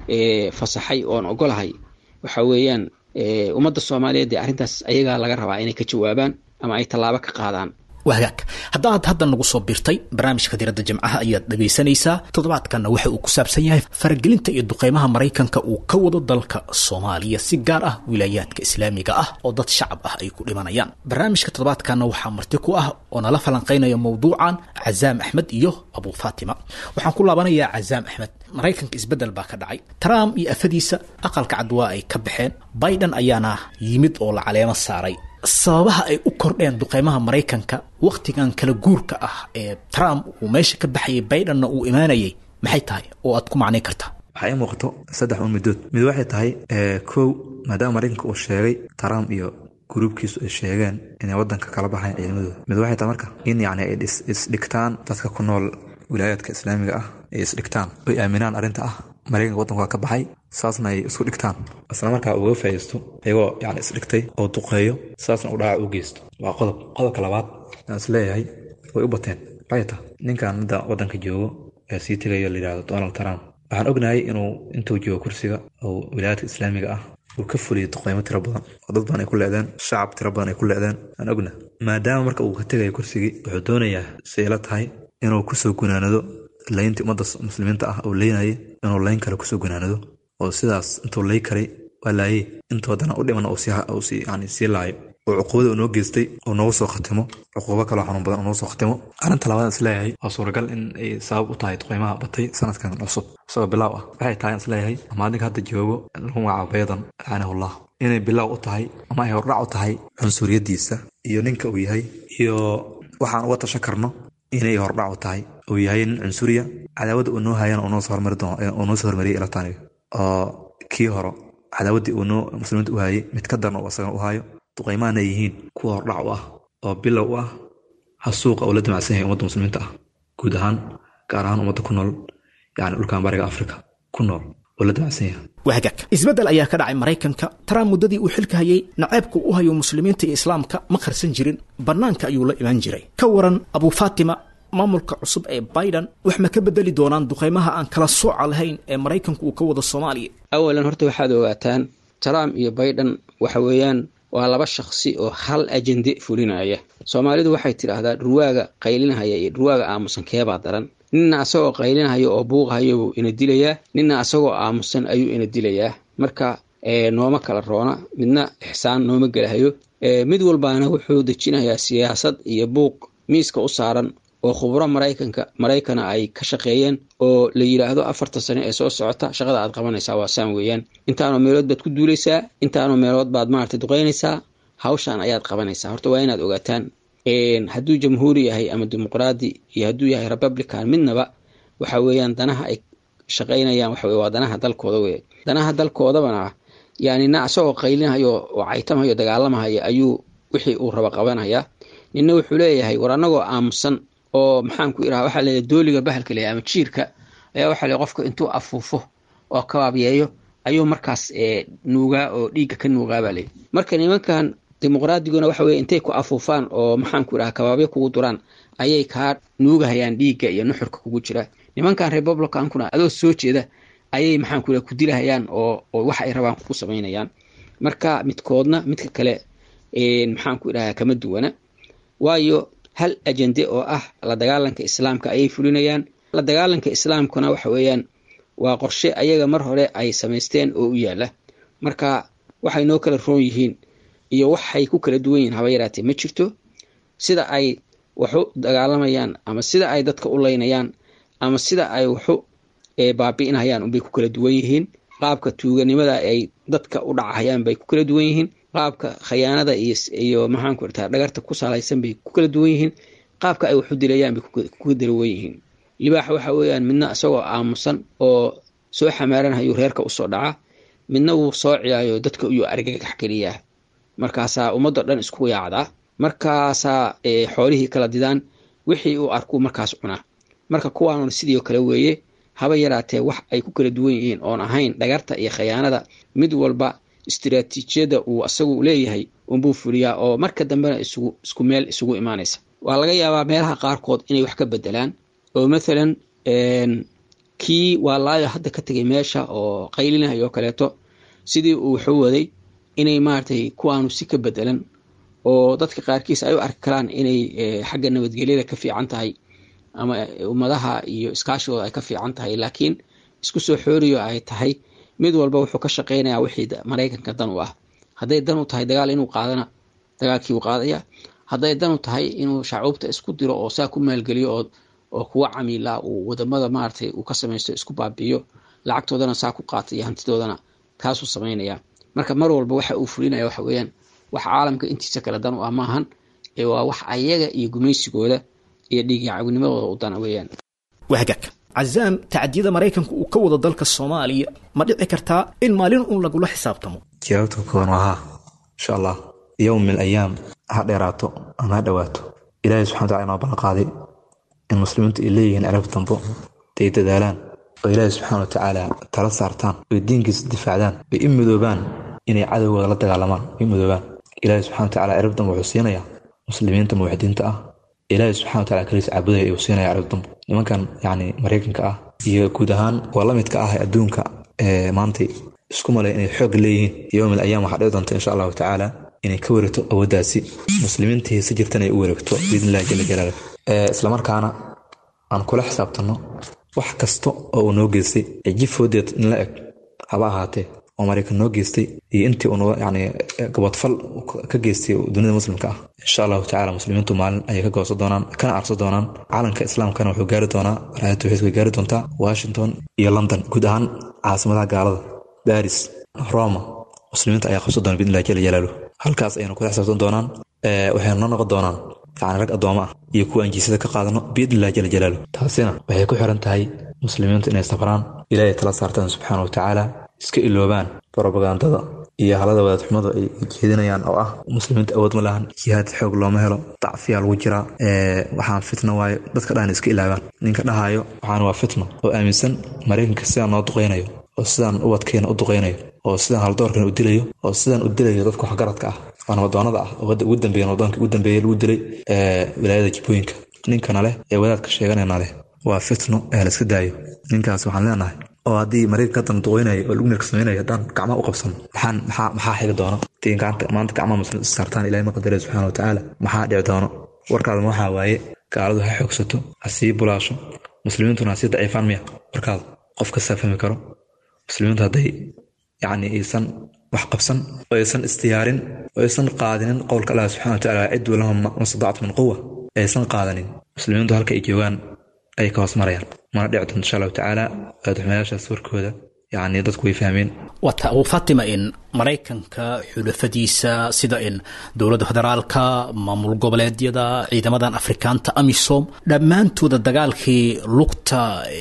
fasaxay oon ogolahay waxa weeyaan ummadda soomaaliyeed ee arrintaas ayagaa laga rabaa inay ka jawaabaan ama ay tallaabo ka qaadaan. wahagaag haddaad hadda nagu soo biirtay barnaamijka diiradda jimcaha ayaad dhegaysanaysaa. toddobaadkanna waxa uu ku saabsan yahay faragelinta iyo duqeymaha maraykanka uu ka wado dalka soomaaliya si gaar ah wilaayaadka islaamiga ah oo dad shacab ah ay ku dhimanayaan. barnaamijka toddobaadkanna waxaa marti ku ah oo nala falanqaynaya mawduucan cazaam axmed iyo abu faatima. waxaan ku laabanayaa cazaam axmed. maraykanka isbeddel baa ka dhacay. trump iyo afadiisa aqalka cad waa ay ka baxeen. biden ayaana yimid oo la caleemo saaray. sababaha ay u kordheen duqeymaha maraykanka wakhtigan kala guurka ah ee Trump uu meesha ka baxayay Bidenna uu imaanayay maxay tahay oo aad ku macnay kartaa? waxay u muuqato saddex un midood mid waxay tahay ee kow maadaama maraykanka uu sheegay Trump iyo gruubkiisu ay sheegeen inay wadanka kala baxayaan ciidamadooda. mid waxay tahay marka in yacni ay is dhigtaan dadka ku nool wilaayadka islaamiga ah ay is dhigtaan ay aaminaan arrinta ah maraykanka wadanka ka baxay saasna ay isku dhigtaan asla markaa uga faa'iisto ayagoo yani isdhigtay oo duqeeyo saasna u dhaawac u geysto. waa qodob qodobka labaad aan is leeyahay way u bateen rayta ninkan hadda wadanka joogo ee sii tegayo la yidhaahdo Donald Trump. waxaan ognahay inuu intuu joogo kursiga oo wilaayadka islaamiga ah uu ka fuliyay duqeymo tiro badan oo dad badan ay ku leedeen shacab tiro badan ay ku leedeen aan ogna maadaama marka uu ka tegayo kursigii wuxuu doonayaa seela tahay inuu kusoo gunaanado laynta ummadda muslimiinta ah oo leynayay inuu layn kale kusoo gunaanado oo sidaas intuu lay karay waa laayay intoodana u dhiman oo si yani sii laayo oo cuquubada uu noo geystay oo noogu soo khatimo cuquubo kaloo xanuun badan oo noogu soo khatimo. arrinta labaad is leeyahay waa suuragal in ay sabab u tahay duqeymaha batay sanadkan cusub isagoo bilaaw ah. waxay tahay is leeyahay ama ninka hadda joogo lagu magacaabo Biden lacanahullah inay bilaaw u tahay ama ay hordhac u tahay cunsuriyadiisa iyo ninka uu yahay iyo waxaan uga tashan karno inay hordhac u tahay uu yahay nin cunsuriya cadaawada uu noo hayana uu noo soo hormari doono uu noo soo hormariyay ilataaniga oo kii hore cadaawadii uu noo muslimiinta u hayay mid ka darna uu asagana u hayo duqeymaana yihiin kuwa hordhac u ah oo bilow u ah hasuuqa uu la damacsan yahay ummadda muslimiinta ah guud ahaan gaar ahaan ummadda ku nool yani dhulkan bariga Afrika ku nool oo la damacsan yahay. wahagaag isbeddel ayaa ka dhacay maraykanka. Trump muddadii uu xilka hayay naceebku u hayo muslimiinta iyo islaamka ma qarsan jirin bannaanka ayuu la imaan jiray. ka waran abu faatima maamulka cusub ee Biden wax ma ka bedeli doonaan duqeymaha aan kala sooca lahayn ee maraykanku uu ka wado Soomaaliya? awalan horta waxaad ogaataan Trump iyo Biden waxa weeyaan waa laba shakhsi oo hal ajende fulinaya. Soomaalidu waxay tiraahdaa ruwaaga qaylinaya iyo ruwaaga aamusan keebaa daran. ninna asagoo qaylinaya oo buuqayo ina dilayaa, ninna asagoo aamusan ayuu ina dilayaa. marka ee nooma kala roona, midna ixsaan nooma galahayo. ee mid walbaana wuxuu dejinayaa siyaasad iyo buuq miiska u saaran oo khubaro maraykanka maraykana ay ka shaqeeyeen oo la yiraahdo afarta sano ee soo socota shaqada aad qabanaysaa waa saan weeyaan. intaano meelood baad ku duulaysaa, intaano meelood baad maartay duqeynaysaa, hawshan ayaad qabanaysaa. horta waa inaad ogaataan een hadduu jamhuuri yahay ama dimuqraadi iyo hadduu yahay republican midnaba waxa weeyaan danaha ay shaqeynayaan waxa weey waa danaha dalkooda weey. danaha dalkoodabana yani na asagoo qaylinayo oo caytamayo dagaalamayo ayuu wixii uu raba qabanaya. ninna wuxuu leeyahay war anagoo aamusan oo maxaan ku iraahdaa waxa leeyahay dooliga bahalka leeyahay ama jiirka ayaa waxa leeyahay qofka intuu afuufo oo kabaabiyeeyo ayuu markaas ee nuugaa oo dhiigga ka nuugaa baa leeyahay. marka nimankan dimuqraadigoona waxa weeye intay ku afuufaan oo maxaan ku iraahdaa kabaabiye kugu duraan ayay ka nuugahayaan dhiigga iyo nuxurka kugu jira. nimankan republicankuna adoo soo jeeda ayay maxaan ku iraahdaa ku dilahayaan oo oo wax ay rabaan ku sameynayaan. marka midkoodna midka kale ee maxaan ku iraahdaa kama duwana, waayo hal ajende oo ah la dagaalanka islaamka ayay fulinayaan. la dagaalanka islaamkuna waxa weeyaan waa qorshe ayaga mar hore ay samaysteen oo u yaala. marka waxay noo kala roon yihiin iyo waxay ku kala duwan yihiin haba yaraatee ma jirto. sida ay waxu dagaalamayaan ama sida ay dadka u leynayaan ama sida ay waxu ee baabi'inayaan unbay ku kala duwan yihiin. qaabka tuuganimada ay dadka u dhacayaan bay ku kala duwan yihiin. qaabka khiyaanada iyo iyo maxaan ku irtaa dhagarta ku salaysan bay ku kala duwan yihiin. qaabka ay waxu dilayaan bay ku kala duwan yihiin. libaax waxa weeyaan midna asagoo aamusan oo soo xamaaranayo reerka u soo dhaca, midna uu soo ciyaayo dadka uu argagax kaliya. markaasa ummadda dhan isku yaacdaa, markaasa ee xoolihii kala didaan, wixii uu arku markaas cunaa. marka kuwaan sidoo kale weeye haba yaraatee wax ay ku kala duwan yihiin oon ahayn dhagarta iyo khiyaanada. mid walba istiraatiijiyada uu asagu leeyahay unbuu fuliyaa oo marka dambena isugu isku meel isugu imaanaysa. waa laga yaabaa meelaha qaarkood inay wax ka bedelaan oo maalan een kii waa laayo hadda ka tegay meesha oo qaylinahayoo kaleeto sidii uu wuxuu waday inay maaragtay kuwaanu si ka bedelan oo dadka qaarkiis ay u arki karaan inay xagga nabadgelyada ka fiican tahay ama ummadaha iyo iskaashigooda ay ka fiican tahay laakiin isku soo xooriyo ay tahay mid walba wuxuu ka shaqaynayaa wixii Mareykanka dan u ah hadday dan u tahay dagaal inuu qaadana dagaalkii uu qaadaya hadday dan u tahay inuu shacabta isku diro oo saa ku maalgeliyo oo oo kuwa camiila uu wadamada maartay uu ka sameeyo isku baabiyo lacagtoodana saa ku qaatay hantidoodana kaasuu sameynaya marka mar walba waxa uu fulinayo waxa weeyaan wax caalamka intiisa kala dan u ah maahan ee waa wax ayaga iyo gumaysigooda iyo dhiig caawinimadooda u dan weeyaan wahagak عزام تعديد مريكان وكوض ضلك الصومالي ما دعي كرتا إن مالين أون لقوله حساب تمو جاوبتك كونها إن شاء الله يوم من الأيام هذا راتو أنا دواتو إلهي سبحانه وتعالى بلقاضي المسلمين إليه نعرف تنبو تيتدالان وإلهي سبحانه وتعالى ثلاث سارتان ويدين قصد دفاعدان وإم ذوبان إني عدو وغلط غالمان إم ذوبان إلهي سبحانه وتعالى عرف تنبو حسينا يا مسلمين تموحدين تأه إلهي سبحانه وتعالى كريس عبده يوصينا يعرف تنبو لما كان يعني مريكان كأه يكودهان والله كأه أدون كأه مانتي اسكو مالي إني حق ليه يوم من الأيام وحديثا إن شاء الله تعالى إني كورتو أوداسي مسلمين تهي سجرتني أوركتو بإذن الله جل جلاله إسلام كان عن كل حساب تنو وحكستو أو نوجستي يجيب وديت نلاقي هبا هاتي ومريكان نوجستي ينتي أنو يعني كبطفل كجستي ودنيا مسلم كأه إن شاء الله تعالى مسلمين تمال أي كجوس دونان كان عرص دونان عالم كإسلام كانوا حجار دونا رأيتوا هيك حجار دونتا واشنطن يا لندن كودهان عاصمة قارة باريس روما مسلمين أي خصوصا دون بإذن الله جل جلاله هل كاس أي نقول حساب دونان أه وحنا نقد دونان يعني رك أدوما يكون جيسة كقادنا بإذن الله جل جلاله تحسنا وهيكو حرنتهاي مسلمين إن يستفران إلى ثلاث سارتين سبحانه وتعالى اسك اللوبان بروباغاندا iyo halada wada xumada ay jeedinayaan oo ah muslimiinta awood ma lahan jihaad xoog looma helo tacfiya lagu jira ee waxaan fitna waayo dadka dhan iska ilaawaan ninka dhahayo waxaan waa fitna oo aaminsan Mareykanka sidaan noo duqeynayo oo sidaan u wadkeena u duqeynayo oo sidaan hal doorkan u dilayo oo sidaan u dilayo dadka wax garadka ah aan wadaanada ah oo ugu dambeeyay wadaanka ugu dambeeyay lagu dilay ee wilaayada Jibooyinka ninkana leh ee wadaadka sheeganayna leh waa fitno ee la iska daayo ninkaas waxaan leenahay oo hadii Mareykanka tan duqeynayo oo lagu nirkasanayo hadaan gacmo u qabsan maxaan maxaa maxaa xiga doona tiin gacanta maanta gacmo muslim sartaan ilaahay ma qadaro subhanahu wa ta'ala maxaa dhici doona warkaada waxa waaye gaaladu ha xoogsato asii bulaasho muslimiintuna si daciifan miya warkaada qofka saafami karo muslimiintu haday yani aysan wax qabsan oo aysan istiyaarin oo aysan qaadinin qowlka Allah subhanahu wa ta'ala cid walahum masda'at min quwwa aysan qaadanin muslimiintu halka ay joogaan ay ka hoos marayaan ma dhicdo insha Allah ta'ala adxmayaasha suurkooda يعني dadku way fahmeen wata oo Fatima in Mareykanka xulafadiisa sida in dawladda federaalka maamul goboleedyada ciidamadan Afrikaanta AMISOM dhamaantooda dagaalkii lugta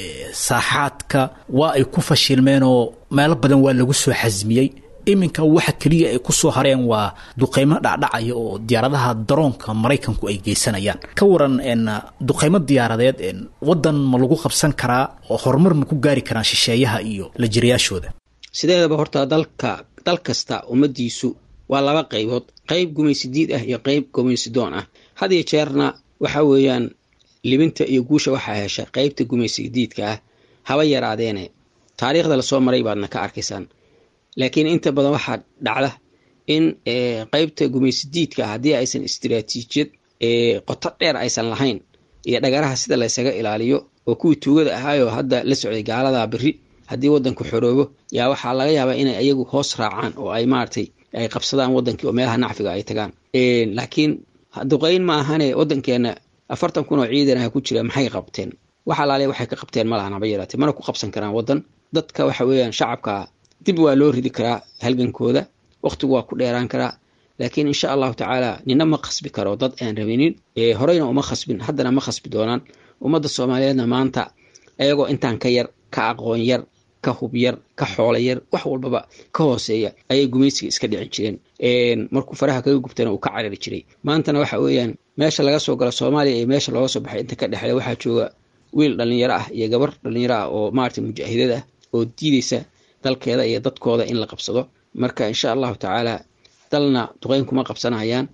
saaxaadka waa ay ku fashilmeen oo meel badan waa lagu soo xasmiyay iminka waxa kaliya ay ku soo hareen waa duqeymo dhacdhacaya oo diyaaradaha daroonka Mareykanku ay geysanayaan ka waran in duqeymo diyaaradeed in wadan ma lagu qabsan karaa oo horumar ma ku gaari karaan shisheeyaha iyo la jiriyaashooda sideedaba horta dalka dal kasta umadiisu waa laba qaybood qayb gumaysidiid ah iyo qayb gumaysidoon ah hadii jeerna waxa weeyaan libinta iyo guusha waxa hesha qaybta gumaysidiidka ah haba yaraadeene taariikhda la soo maray baadna ka arkaysaan laakiin inta badan waxa dhacda in qaybta gumaysidiidka hadii aysan istiraatiijiyad ee qoto dheer aysan lahayn iyo dhagaraha sida la isaga ilaaliyo oo kuwii tuugada ahaayo hadda la socday gaalada bari hadii wadanku xoroobo yaa waxa laga yaabaa inay ayagu hoos raacaan oo ay maartay ay qabsadaan wadankii oo meelaha nacfiga ay tagaan ee laakiin duqeyn ma ahane wadankeena afartan kun oo ciidan ah ku jira maxay qabteen waxa laalay waxay ka qabteen malahan haba yaraatay mana ku qabsan karaan wadan dadka waxa weeyaan shacabka dib waa loo ridi karaa halgankooda waqtigu waa ku dheeraan karaa laakiin insha Allah ta'ala nina ma qasbi karo dad aan rabinin ee horeyna uma qasbin haddana ma qasbi doonaan ummadda Soomaaliyeedna maanta ayagoo intaan ka yar ka aqoon yar ka hub yar ka xoolo yar wax walbaba ka hooseeya ayay gumaysiga iska dhicin jireen ee markuu faraha kaga gubtana uu ka carari jiray maantana waxa weeyaan meesha laga soo galo Soomaaliya ee meesha looga soo baxay inta ka dhaxay waxa jooga wiil dhalinyaro ah iyo gabar dhalinyaro ah oo maartay mujaahidada ah oo diidaysa dalkeeda iyo dadkooda in la qabsado marka insha Allah ta'ala dalna duqeyn kuma qabsanayaan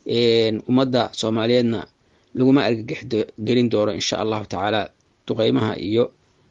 ee ummadda Soomaaliyeedna laguma argagax gelin doono insha Allah ta'ala duqeymaha iyo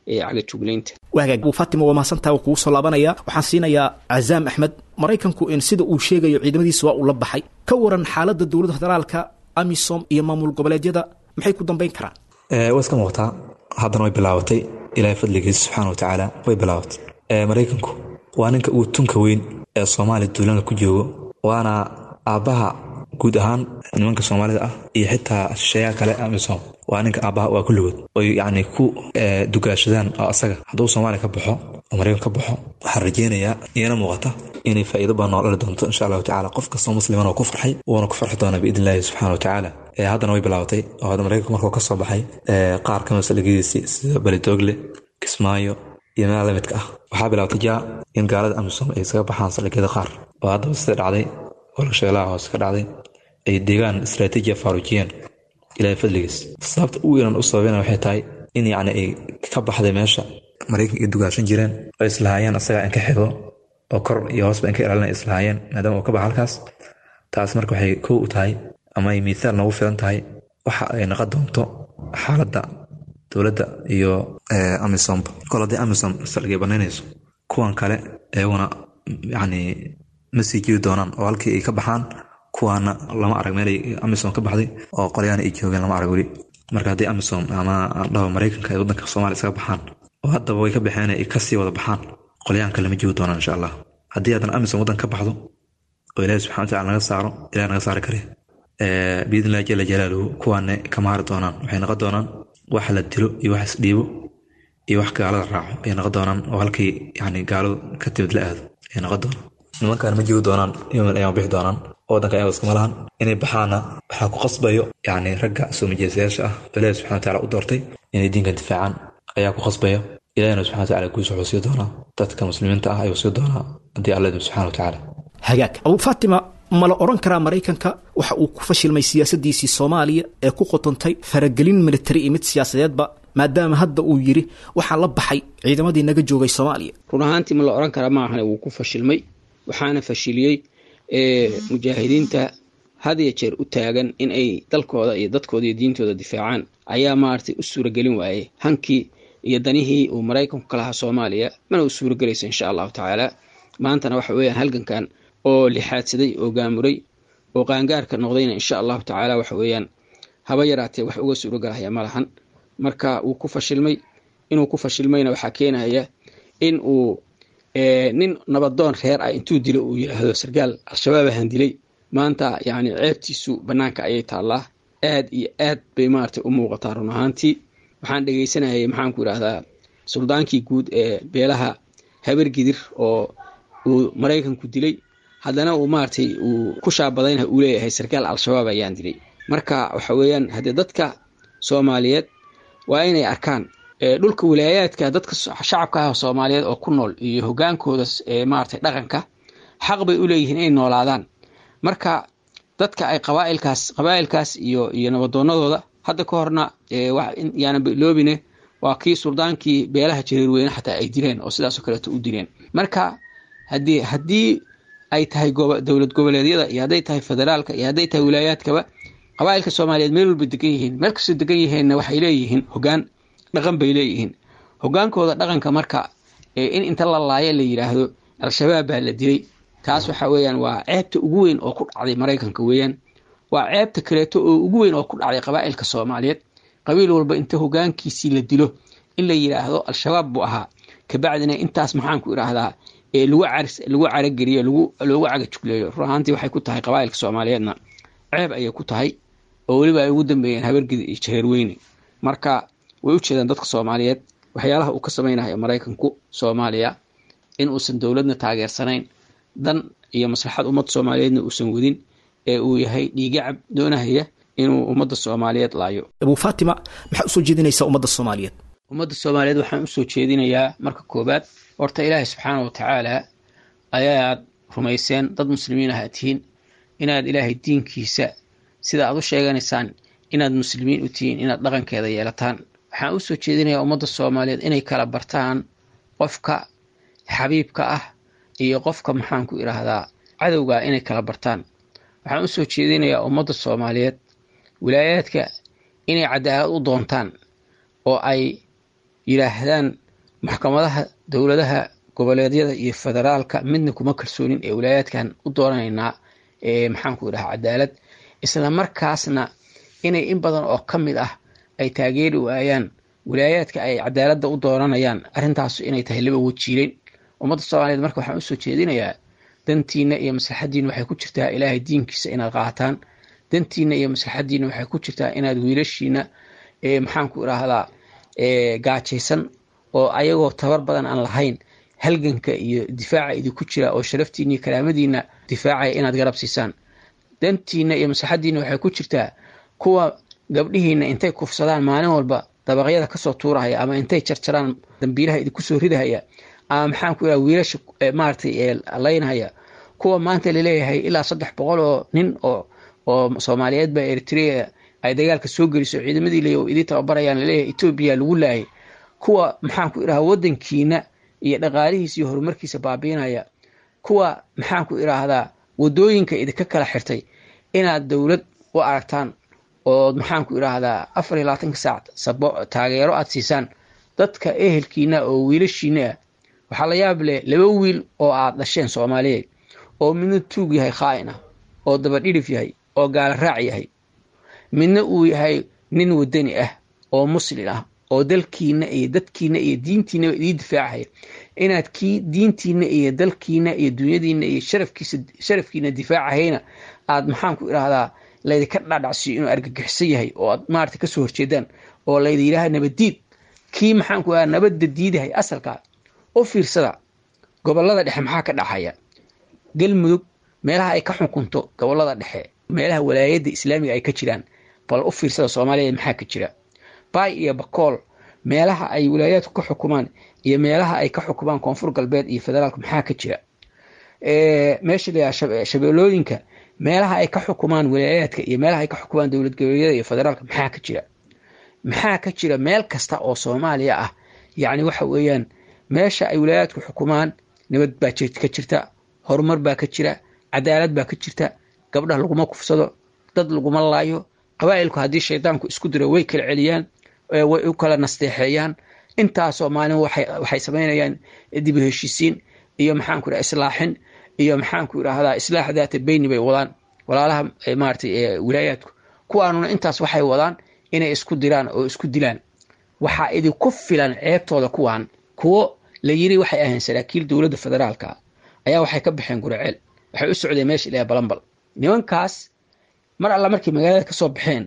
ee cagajuglaynta. waagaag uu Fatima waa mahadsantahay oo kugu soo laabanaya. waxaan siinayaa Cazaam Axmed. Maraykanku in sida uu sheegayo ciidamadiisa waa uu la baxay, ka waran xaaladda dowladda federaalka AMISOM iyo maamul goboleedyada maxay ku dambeyn karaan? ee waska muuqata haddana way bilaabatay ilaahay fadligiisa subxaanahu wa tacaala way bilaabatay. ee Maraykanku waa ninka uu tunka weyn ee Soomaaliya duulaan ku joogo, waana aabaha guud ahaan nimanka Soomaalida ah iyo xitaa shisheeyaha kale AMISOM. waa ninka aabaha waa kulligood oo yacni ku dugaashadaan oo asaga hadduu Soomaaliya ka baxo oo Maraykan ka baxo waxaan rajeynayaa iyana muuqata inay faa'iido badan oo dhali doonto insha allahu tacaala. qof kastoo musliman oo ku farxay wuuna ku farxi doonaa biidni illaahi subxaana wa tacaala. ee haddana way bilaabatay oo hadda Maraykanku markuu ka soo baxay qaar ka mas'aladiisii sida Balidoogle, Kismaayo iyo meelaha la midka ah waxaa bilaabatay jaa in gaalada AMISOM ay isaga baxaan saldhigyada qaar oo haddaba sida dhacday oo shabeellaha hoose ka dhacday ay deegaan istaraatiiji faarujiyeen ilaahay fadligiis. sababta ugu weyn u sababayna waxay tahay in yacni ay ka baxday meesha Maraykanka ay dugaashan jireen oo islahaayeen asaga in ka xigo oo kor iyo hoos baan ka ilaalinay islahaayeen maadaama uu ka baxa halkaas. taas marka waxay kow u tahay ama ay miisaal noogu filan tahay waxa ay noqon doonto xaaladda dowladda iyo AMISOM. kol haddii AMISOM saldhigay banaynayso kuwan kale iyaguna yacni ma sii jiri doonaan oo halkii ay ka baxaan kuwaana lama arag meel ay AMISOM ka baxday oo qolyahana ay joogeen lama arag weli. marka haddii AMISOM ama dhaho Maraykanka ay waddanka Soomaaliya isaga baxaan oo haddaba way ka baxeen ay kasii wada baxaan qolyahan kale ma joogi doonaan insha allah. haddii haddana AMISOM waddanka ka baxdo oo ilaahay subxaana wa tacaala naga saaro ilaahay naga saari kare ee biidni illaahi jalla jalaaluhu kuwaana kama hari doonaan. waxay noqon doonaan wax la dilo iyo wax isdhiibo iyo wax gaalada raaco ay noqon doonaan oo halkii yacni gaaladu ka timid la aado ay noqon doonaan. nimankaan ma joogi doonaan iman ayaan bixi doonaan oo waddanka ayaga iskama lahan inay baxaana waxaa ku qasbayo yacni ragga soo majeesayaasha ah ilaahay subxana wa tacaala u doortay inay diinkan difaacaan ayaa ku qasbayo. ilaahayna subxana wa tacaala guusha wuxuu sii doonaa dadka muslimiinta ah ayuu sii doonaa haddii alla idin subxana wa tacaala. hagaag Abu Fatima, ma la oran karaa Maraykanka waxa uu ku fashilmay siyaasadiisii Soomaaliya ee ku qotontay faragelin military iyo mid siyaasadeedba maadaama hadda uu yiri waxa la baxay ciidamadii naga joogay Soomaaliya? run ahaantii ma la oran karaa ma ahan uu ku fashilmay, waxaana fashiliyey ee mujaahidiinta had iyo jeer u taagan in ay dalkooda iyo dadkooda iyo diintooda difaacaan ayaa maartay u suuragelin waayay hankii iyo danihii uu Maraykanku ka lahaa Soomaaliya mana u suuragelayso insha allahu tacaala. maantana waxa weeyaan halgankan oo lixaadsaday oo gaamuray oo qaangaarka noqdayna insha allahu tacaala waxa weeyaan haba yaraatee wax uga suuragalaya ma lahan. marka uu ku fashilmay inuu ku fashilmayna waxaa keenaya in uu nin nabadoon reer ah intuu dilo uu yiraahdo sargaal al-shabaab ahaan dilay maanta yacni ceebtiisu bannaanka ayay taallaa. aad iyo aad bay maartay u muuqataa run ahaantii. waxaan dhegaysanayay maxaan ku idhaahdaa suldaankii guud ee beelaha habargidir oo uu Maraykanku dilay haddana uu maartay uu ku shaabadayna uu leeyahay sarkaal al-shabaab ayaan dilay. marka waxa weeyaan haddii dadka Soomaaliyeed waa inay arkaan dhulka wilaayaadka dadka shacabka ah Soomaaliyeed oo ku nool iyo hogaankooda ee maartay dhaqanka xaq bay u leeyihiin inay noolaadaan. marka dadka ay qabaa'ilkaas qabaa'ilkaas iyo iyo nabadoonadooda hadda ka horna wax yaana loobine waa kii suldaankii beelaha Jareerweyne xataa ay dileen oo sidaas oo kale u dileen. marka haddii haddii ay tahay dowlad goboleedyada iyo hadday tahay federaalka iyo hadday tahay wilaayaadkaba qabaa'ilka Soomaaliyeed meel walba degan yihiin meel kasta degan yihiinna waxay leeyihiin hogaan dhaqan bay leeyihiin. hogaankooda dhaqanka marka in inta la laayo la yiraahdo al-shabaab baa la dilay taas waxa weeyaan waa ceebta ugu weyn oo ku dhacday Maraykanka weeyaan. waa ceebta kaleeto oo ugu weyn oo ku dhacday qabaa'ilka Soomaaliyeed. qabiil walba inta hogaankiisii la dilo in la yiraahdo al-shabaab buu ahaa kabacdina intaas maxaan ku iraahdaa ee lagu caris lagu carageliyo lagu lagu cagajugleeyo. ruuxaantii waxay ku tahay qabaa'ilka Soomaaliyeedna ceeb ayay ku tahay oo waliba ay ugu dambeeyeen habargid iyo Jareerweyne. marka way u jeedaan dadka Soomaaliyeed waxyaalaha uu ka sameeyay Maraykanku Soomaaliya in uusan dawladna taageersanayn dan iyo maslaxad ummadda Soomaaliyeedna uusan wadin ee uu yahay dhiigacab doonaya inuu ummadda Soomaaliyeed laayo. Abu Fatima, maxaa u soo jeedinaysaa ummadda Soomaaliyeed? ummadda Soomaaliyeed waxaan u soo jeedinayaa marka koobaad horta Ilaahay subxaanahu wa tacaala ayaad rumayseen dad muslimiin ah tihiin inaad Ilaahay diinkiisa sida aad u sheeganaysaan inaad muslimiin u tihiin inaad dhaqankeeda yeelataan. waxaan u soo jeedinayaa ummadda Soomaaliyeed inay kala bartaan qofka xabiibka ah iyo qofka maxaan ku iraahdaa cadowga inay kala bartaan. waxaan u soo jeedinayaa ummadda Soomaaliyeed wilaayaadka inay cadaalad u doontaan oo ay yidhaahdaan maxkamadaha dowladaha goboleedyada iyo federaalka midna kuma kalsoonin ee wilaayaadkan u dooranaynaa ee maxaanku idhaha cadaalad, isla markaasna inay in badan oo ka mid ah ay taageeri waayaan wilaayaadka ay cadaaladda u dooranayaan, arrintaas inay tahay laba wajiileyn. ummadda soomaaliyeed marka waxaan usoo jeedinayaa dantiina iyo maslaxadiina waxay ku jirtaa ilaahay diinkiisa inaad qaataan, dantiina iyo maslaxadiina waxay ku jirtaa inaad wiilashiina ee maxaanku idhaahdaa ee gaajaysan oo ayagoo tabar badan aan lahayn halganka iyo difaaca idinku jira oo sharaftiina iyo karaamadiina difaacaya inaad garab siisaan. dantiina iyo maslaxadiina waxay ku jirtaa kuwa gabdhihiina intay kufsadaan maalin walba dabaqyada kasoo tuurahaya ama intay jarjaraan dambiilaha idinku soo ridahaya ama maxaanku idhaha wiilasha maaragtay ee laynhaya, kuwa maanta laleeyahay ilaa saddex boqol oo nin oo oo soomaaliyeed baa Eritrea ay dagaalka soo geliso ciidamadii leeyahay oo idin tababarayaan laleeyahay Ethiopia lagu laayay, kuwa maxaanku idhaha wadankiina iyo dhaqaalihiisa iyo horumarkiisa baabiinaya, kuwa maxaanku idhaahdaa wadooyinka idinka kala xirtay inaad dowlad u aragtaan oo maxaanku idhaahdaa afar iyo labaatanka saac sabo taageero aad siisaan dadka ehelkiina oo wiilashiina ah. waxaa la yaab leh laba wiil oo aad dhasheen Soomaaliyeed oo midna tuug yahay khaa'in ah oo daba dhirif yahay oo gaala raac yahay, midna uu yahay nin wadani ah oo muslim ah oo dalkiina iyo dadkiina iyo diintiina idin difaacaya, inaad kii diintiina iyo dalkiina iyo dunyadiina iyo sharafkiisa sharafkiina difaacayna aad maxaanku idhaahdaa laydinka dhadhacsiyo inuu argagixisan yahay oo aad maaragtay kasoo horjeedaan oo laydi yidhaaha nabadiid, kii maxaanku idhaha nabadda diidahay asalka u fiirsada. gobolada dhexe maxaa ka dhaxaya? galmudug meelaha ay ka xukunto gobolada dhexe, meelaha walaayadda islaamiga ay ka jiraan, bal u fiirsada Soomaaliya maxaa ka jira. Baay iyo Bakool meelaha ay wilaayaadku ka xukumaan iyo meelaha ay ka xukumaan koonfur galbeed iyo federaalka maxaa ka jira. ee meesha la shabeelooyinka meelaha ay ka xukumaan wilaayaadka iyo meelaha ay ka xukumaan dowlad goboleedyada iyo federaalka maxaa ka jira. maxaa ka jira meel kasta oo Soomaaliya ah, yacni waxa weeyaan meesha ay wilaayaadku xukumaan nabad baa ka jirta, horumar baa ka jira, cadaalad baa ka jirta, gabdhaha laguma kufsado, dad laguma laayo, qabaa'ilku haddii shaydaanku isku diro way kala celiyaan, way u kala nasteexeeyaan. intaasoo maalin waxay waxay samaynayaan dib u heshiisiin iyo maxaanku idhaha islaaxin iyo maxaanku idhaahdaa islaax daata beyni bay wadaan walaalaha maaragtay ee wilaayaadku. kuwaanuna intaas waxay wadaan inay isku diraan oo isku dilaan. waxaa idinku filan ceebtooda kuwaan kuwo la yiri waxay ahayn saraakiil dowladda federaalka ayaa waxay ka baxeen Guraceel, waxay u socdeen meesha ilaa Balanbal. nimankaas mar alla markii magaalada ka soo baxeen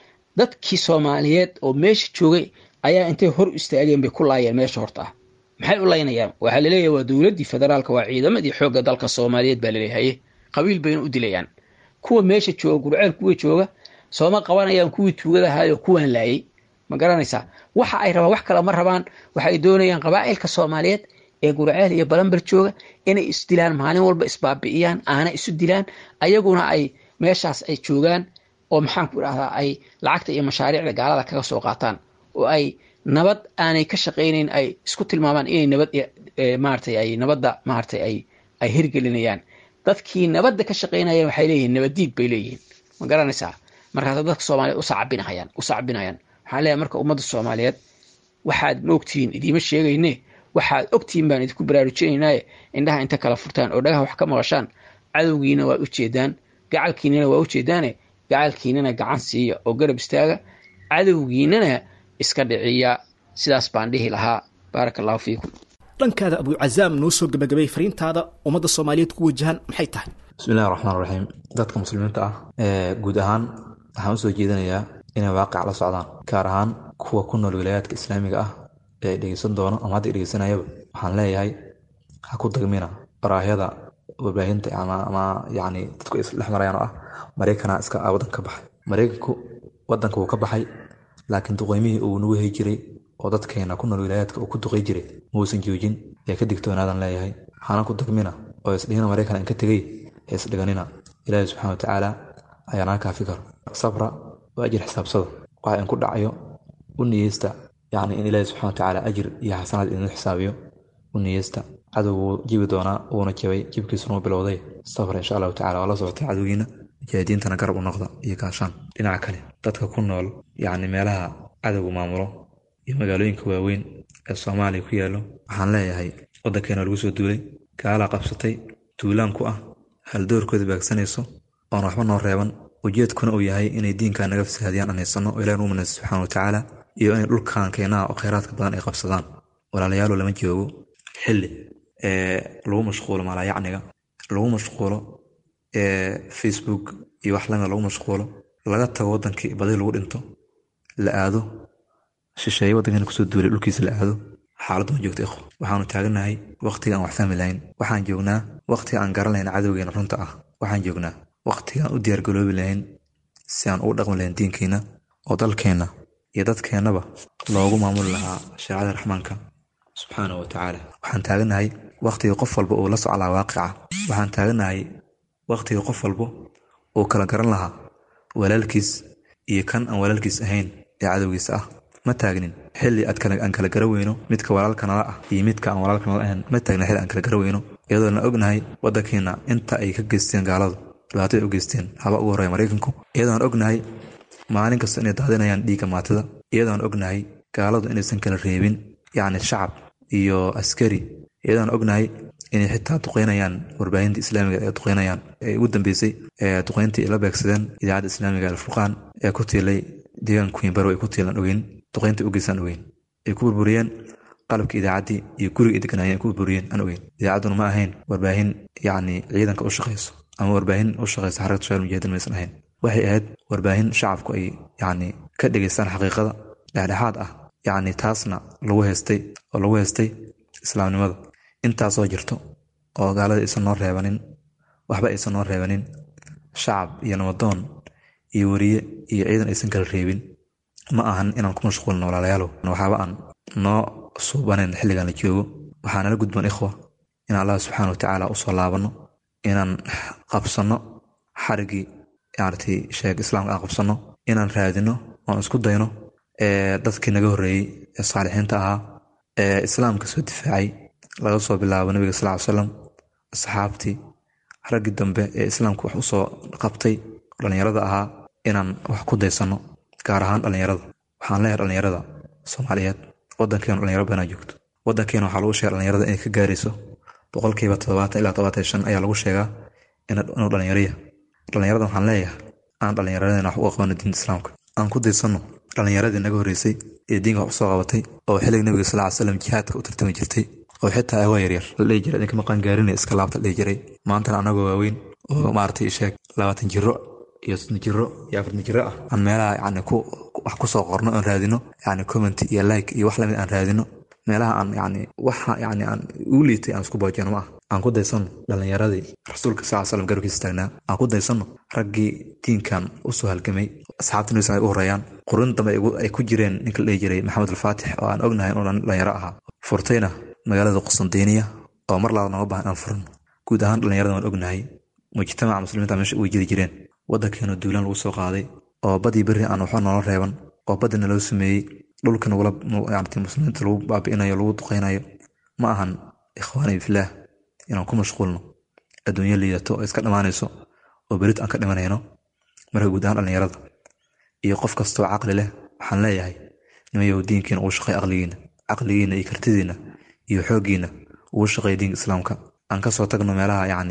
dadkii Soomaaliyeed oo meesha joogay ayaa intay hor istaageen bay ku laayeen meesha horta. maxay u laynayaan? waxa la leeyahay waa dowladda federaalka, waa ciidamadii xoogga dalka Soomaaliyeed baa la leeyahay, qabiil bayna u dilayaan. kuwa meesha jooga Guraceel kuwa jooga sooma qabanayaan kuwii tuugada ahaa oo kuwan laayay, ma garanaysaa? waxa ay rabaan wax kale ma rabaan, waxay doonayaan qabaa'ilka Soomaaliyeed ee Guraceel iyo Balanbal jooga inay isdilaan, maalin walba isbaabi'iyaan, aana isu dilaan, ayaguna ay meeshaas ay joogaan oo maxaanku idhaahdaa ay lacagta iyo mashaariicda gaalada kaga soo qaataan oo ay nabad aanay ka shaqaynayn ay isku tilmaamaan inay nabad maaragtay ay nabadda maaragtay ay ay hirgelinayaan. dadkii nabadda ka shaqaynayaan waxay leeyihiin nabadiid bay leeyihiin, ma garanaysaa? markaas dadka Soomaaliyeed u sacabinayaan u sacabinayaan waxaan leeyahay marka ummadda Soomaaliyeed waxaad ogtihiin idiima sheegayne, waxaad ogtihiin baan idinku baraarujinaynaa indhaha inta kala furtaan oo dhagaha wax ka maqashaan. cadowgiina waa u jeedaan, gacalkiinana waa u jeedaane, gacalkiinana gacan siiya oo garab istaaga, cadowgiinana iska dhiciya. sidaas baan dhihi lahaa. baarakallaahu fiikum. dhankaada abuucazaam noo soo gabagabay fariintaada ummadda Soomaaliyeed ku wajahan maxay tahay? bismillahi raxmaani raxiim. dadka muslimiinta ah ee guud ahaan waxaan usoo jeedinayaa inay waaqic la socdaan, gaar ahaan kuwa ku nool wilaayaadka islaamiga ah ee ay dhegeysan doono ama hadda dhegeysanayaba. waxaan leeyahay ha ku dagmina baraahiyada warbaahinta ama ama yacni dadku isdhex marayaan oo ah Mareykanka iska wadanka ka baxay. Mareykanku wadanka wuu ka baxay, laakiin duqeymihii uu nagu hay jiray oo dadkeena ku nool wilaayaadka uu ku duqay jiray muusan joojin. ee ka digtoonaadan leeyahay hana ku dagmina oo isdhigina Mareykanka in ka tegay ee isdhiganina. ilaahay subxaanahu wa tacaala ayaana ka fikir sabra wa ajir xisaabsada waxa in ku dhacayo u niyeysta, yacni in ilaahay subxaanahu wa tacaala ajir iyo xasanaad idin xisaabiyo. u niyeysta cadowgu jibi doonaa uuna jabay, jibkiisuna u bilowday. sabra insha allahu tacaala waa la socotay cadowgiina, mujaahidiintana garab u noqda iyo kaashaan. dhinaca kale dadka ku nool yacni meelaha cadowgu maamulo iyo magaalooyinka waaweyn ee soomaaliya ku yaalo waxaan leeyahay waddankeena lagu soo duulay gaalaa qabsatay duulaan ku ah haldoorkooda baagsanayso oon waxba noo reeban ujeedkuna uu yahay inay diinkaa naga fasahaadiyaan aan haysano oo ilahi nuumanaysa subxaana watacaala iyo inay dhulkaan keenaha oo khayraadka badan ay qabsadaan walaalayaalo lama joogo xilli ee lagu mashquulo maalayacniga lagu mashquulo ee facebook iyo wax lamida lagu mashquulo laga tago waddankii badi lagu dhinto la aado shisheeye waddankeena kusoo duulay dhulkiisa la aado xaaladdu ma joogto ikhwa waxaanu taaganahay waqtiga aan wax fahmi lahayn waxaan joognaa waqtiga aan garan lahayn cadowgeena runta ah waxaan joognaa waqtiga aan u diyaargaloobi lahayn si aan ugu dhaqmi lahayn diinkeena oo dalkeenna iyo dadkeennaba loogu maamuli lahaa shareecada raxmaanka subxaanahu watacaala waxaan taaganahay waqtiga qof walba uu la soclaa waaqica waxaan taaganahay waqtiga qof walba uu kala garan lahaa walaalkiis iyo kan aan walaalkiis ahayn ee cadowgiisa ah ma taagnin xilli aad aan kala gara weyno midka walaalka nala ah iyo midka aan walaalka nala ahayn ma taagnin xilli aan kala gara weyno iyadoo na ognahay waddankeena inta ay ka geysteen gaaladu dhibaatada u geysteen haba ugu horreeya maraykanku iyadoo aan ognahay maalin kasta inay daadinayaan dhiigga maatida iyadoo aan ognahay gaaladu inaysan kala reebin yacni shacab iyo askari iyadoo aan ognahay inay xitaa duqeynayaan warbaahinta islaamiga ee duqeynayaan ee ugu dambeysay ee duqeyntii ay la beegsadeen idaacadda islaamiga alfurqaan ee ku tiilay deegaan kuinbaro ay ku tiilan ogeyn duqeyntii u geysaan ogeyn ay ku burburiyeen qalabka idaacaddii iyo guriga ay deganaayeen ay ku burburiyeen aan ogeyn idaacadduna ma ahayn warbaahin yacni ciidanka u shaqayso ama warbaahin u shaqaysa xarakatu shabaab mujaahidiin maysan ahayn waxay ahayd warbaahin shacabku ay yacni ka dhegaystaan xaqiiqada dhexdhexaad ah yacni taasna lagu haystay oo lagu haystay islaamnimada intaasoo jirto oo gaalada aysan noo reebanin waxba aysan noo reebanin shacab iyo namadoon iyo wariye iyo ciidan aysan kala reebin ma ahan inaan ku mashquulno walaalayaalow waxaaba aan noo suubanayn xilligan la joogo waxaa nala gudban ikhwa inaan allah subxaana watacaala usoo laabanno inaan qabsanno xarigii maaragtay sheeg islaamka aan qabsanno inaan raadino oon isku dayno ee dadkii naga horreeyey ee saalixiinta ahaa ee islaamka soo difaacay laga soo bilaabo nabiga sal ly slam asxaabtii raggii dambe ee islaamka wax usoo qabtay dhallinyarada ahaa inaan wax ku daysanno gaar ahaan dhallinyarada waxaan leeyahay dhallinyarada soomaaliyeed waddankeenu dhalinyaro badanaa joogto waddankeena waxaa lagu sheega dhallinyarada inay ka gaarayso boqolkiiba toddobaatan ilaa todobaatan shan ayaa lagu sheegaa inuu dhallinyaraya dhallinyarada waxaan leeyahay aan dhallinyaradena wax uga qabano diinta islaamka aan ku daysanno dhallinyaradii naga horreysay ee diinka wax usoo qabatay oo xilliga nabiga sal ly slam jihaadka u tartami jirtay oo xitaa ahwaa yaryar la dhihi jiray idinka maqaan gaarinaya iska laabta la dhihi jiray maantana anagoo waaweyn oo maaragtay sheeg labaatan jiro iyo soddon jiro iyo afartan jiro ah aan meelaha yacni ku wax ku soo qorno aan raadino yacni comment iyo like iyo wax lamid aan raadino meelaha aan yacni waxa yacni aan ugu liitay aan isku boojino ma ah aan ku daysanno dhallinyaradii rasuulka sal ly slam garabkiisa taagnaa aan ku daysanno raggii diinkan usoo halgamay asxaabta nabisan ay u horreeyaan qurin dambe ay ku jireen ninka la dhihi jiray maxamed alfaatix oo aan ognahay inuu dhallinyaro ahaa furtayna magaalada qustandiniya oo mar labaad nooga baahan aan furno guud ahaan dhallinyarada waan ognahay mujtamaca muslimiinta meesha uga jiri jireen waddankeenu duulaan lagu soo qaaday oo badii berri aan waxba noola reeban oo badina loo sameeyey dhulka nagula yacni muslimiinta lagu baabi'inayo lagu duqaynayo ma ahan ikhwaani bifillaah inaan ku mashquulno adduunyo liidato oo iska dhammaanayso oo berid aan ka dhimanayno marka guud ahaan dhallinyarada iyo qof kastoo caqli leh waxaan leeyahay nimayow diinkiina ugu shaqay aqligiina caqligiina iyo kartidiina iyo xooggiina ugu shaqeeya diinka islaamka aan ka soo tagno meelaha yacni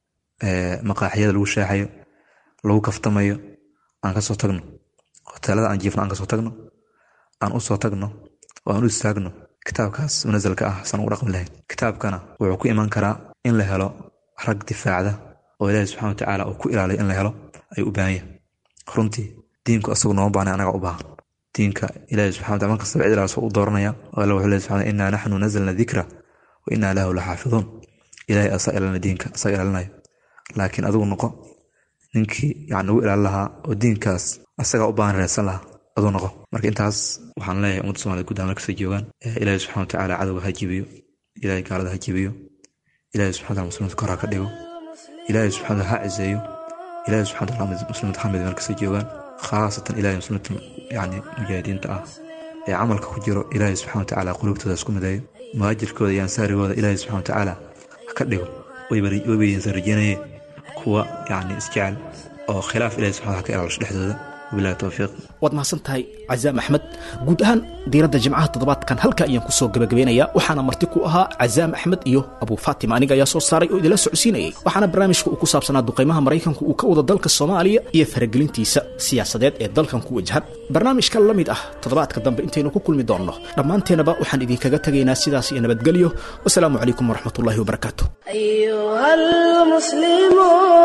maqaaxiyada lagu shaaxayo lagu kaftamayo aan ka soo tagno hoteelada aan jiifno aan ka soo tagno aan u soo tagno oo aan u istaagno kitaabkaas munasalka ah san ugu dhaqmi lahayn kitaabkana wuxuu ku iman karaa in la helo rag difaacda oo ilaahi subxana watacaala uu ku ilaaliyo in la helo ayuu u baahan yahay runtii diinku asagu nooma baahna anaga u baahan diinka ilaahi subxana wataala markastaba cid ilaaliso u dooranaya oo alla wuxuu leeyahy subxana innaa naxnu nazalna dikra wa innaa lahu la xaafiduun ilaahay asaa ilaalina diinka asaa ilaalinayo laakiin adigu noqo ninkii yacni ugu ilaalin lahaa oo diinkaas asagaa u baahan reersan lahaa aduu noqo marka intaas waxaan leeyahay ummadda somaliyed guud ahaan markasoo joogaan ilaahay subxana watacaala cadowga ha jibiyo ilaahay gaalada ha jibiyo ilaahay subxana wataala muslimiinta kor ha ka dhigo ilaahay subxana wataala ha ciseeyo ilaahay subxana wataala muslimiinta ha mid markasoo joogaan khaasatan ilaahay muslimiinta yacni mujaahidiinta ah ee camalka ku jiro ilaahay subxana watacaala quluubtooda isku mideeyo muhaajirkooda iyo ansaarigooda ilaahay subxana watacaala ha ka dhigo waybaysan rajeynayeen kuwa yacni isjecel oo khilaaf ilaahay subxana wataala ka ilaalisho dhexdooda wabillahi tawfiiq. waad mahadsan tahay cazaam axmed. guud ahaan diiradda jimcaha toddobaadkan halka ayaan kusoo gabagabeynayaa. waxaana marti ku ahaa cazaam axmed iyo abu fatima. aniga ayaa soo saaray oo idila socodsiinayay. waxaana barnaamijka uu ku saabsanaa duqaymaha maraykanku uu ka wada dalka soomaaliya iyo faragelintiisa siyaasadeed ee dalkan ku wajahan. barnaamijka la mid ah toddobaadka dambe intaynu ku kulmi doonno dhammaanteenaba waxaan idinkaga tegaynaa sidaas iyo nabadgelyo. wasalaamu calaykum waraxmatullaahi wabarakaatu. أيها المسلمون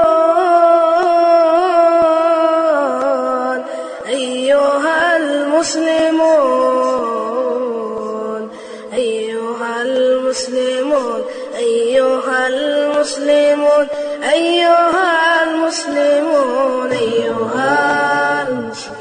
أيها المسلمون أيها المسلمون أيها المسلمون أيها المسلمون أيها المسلمون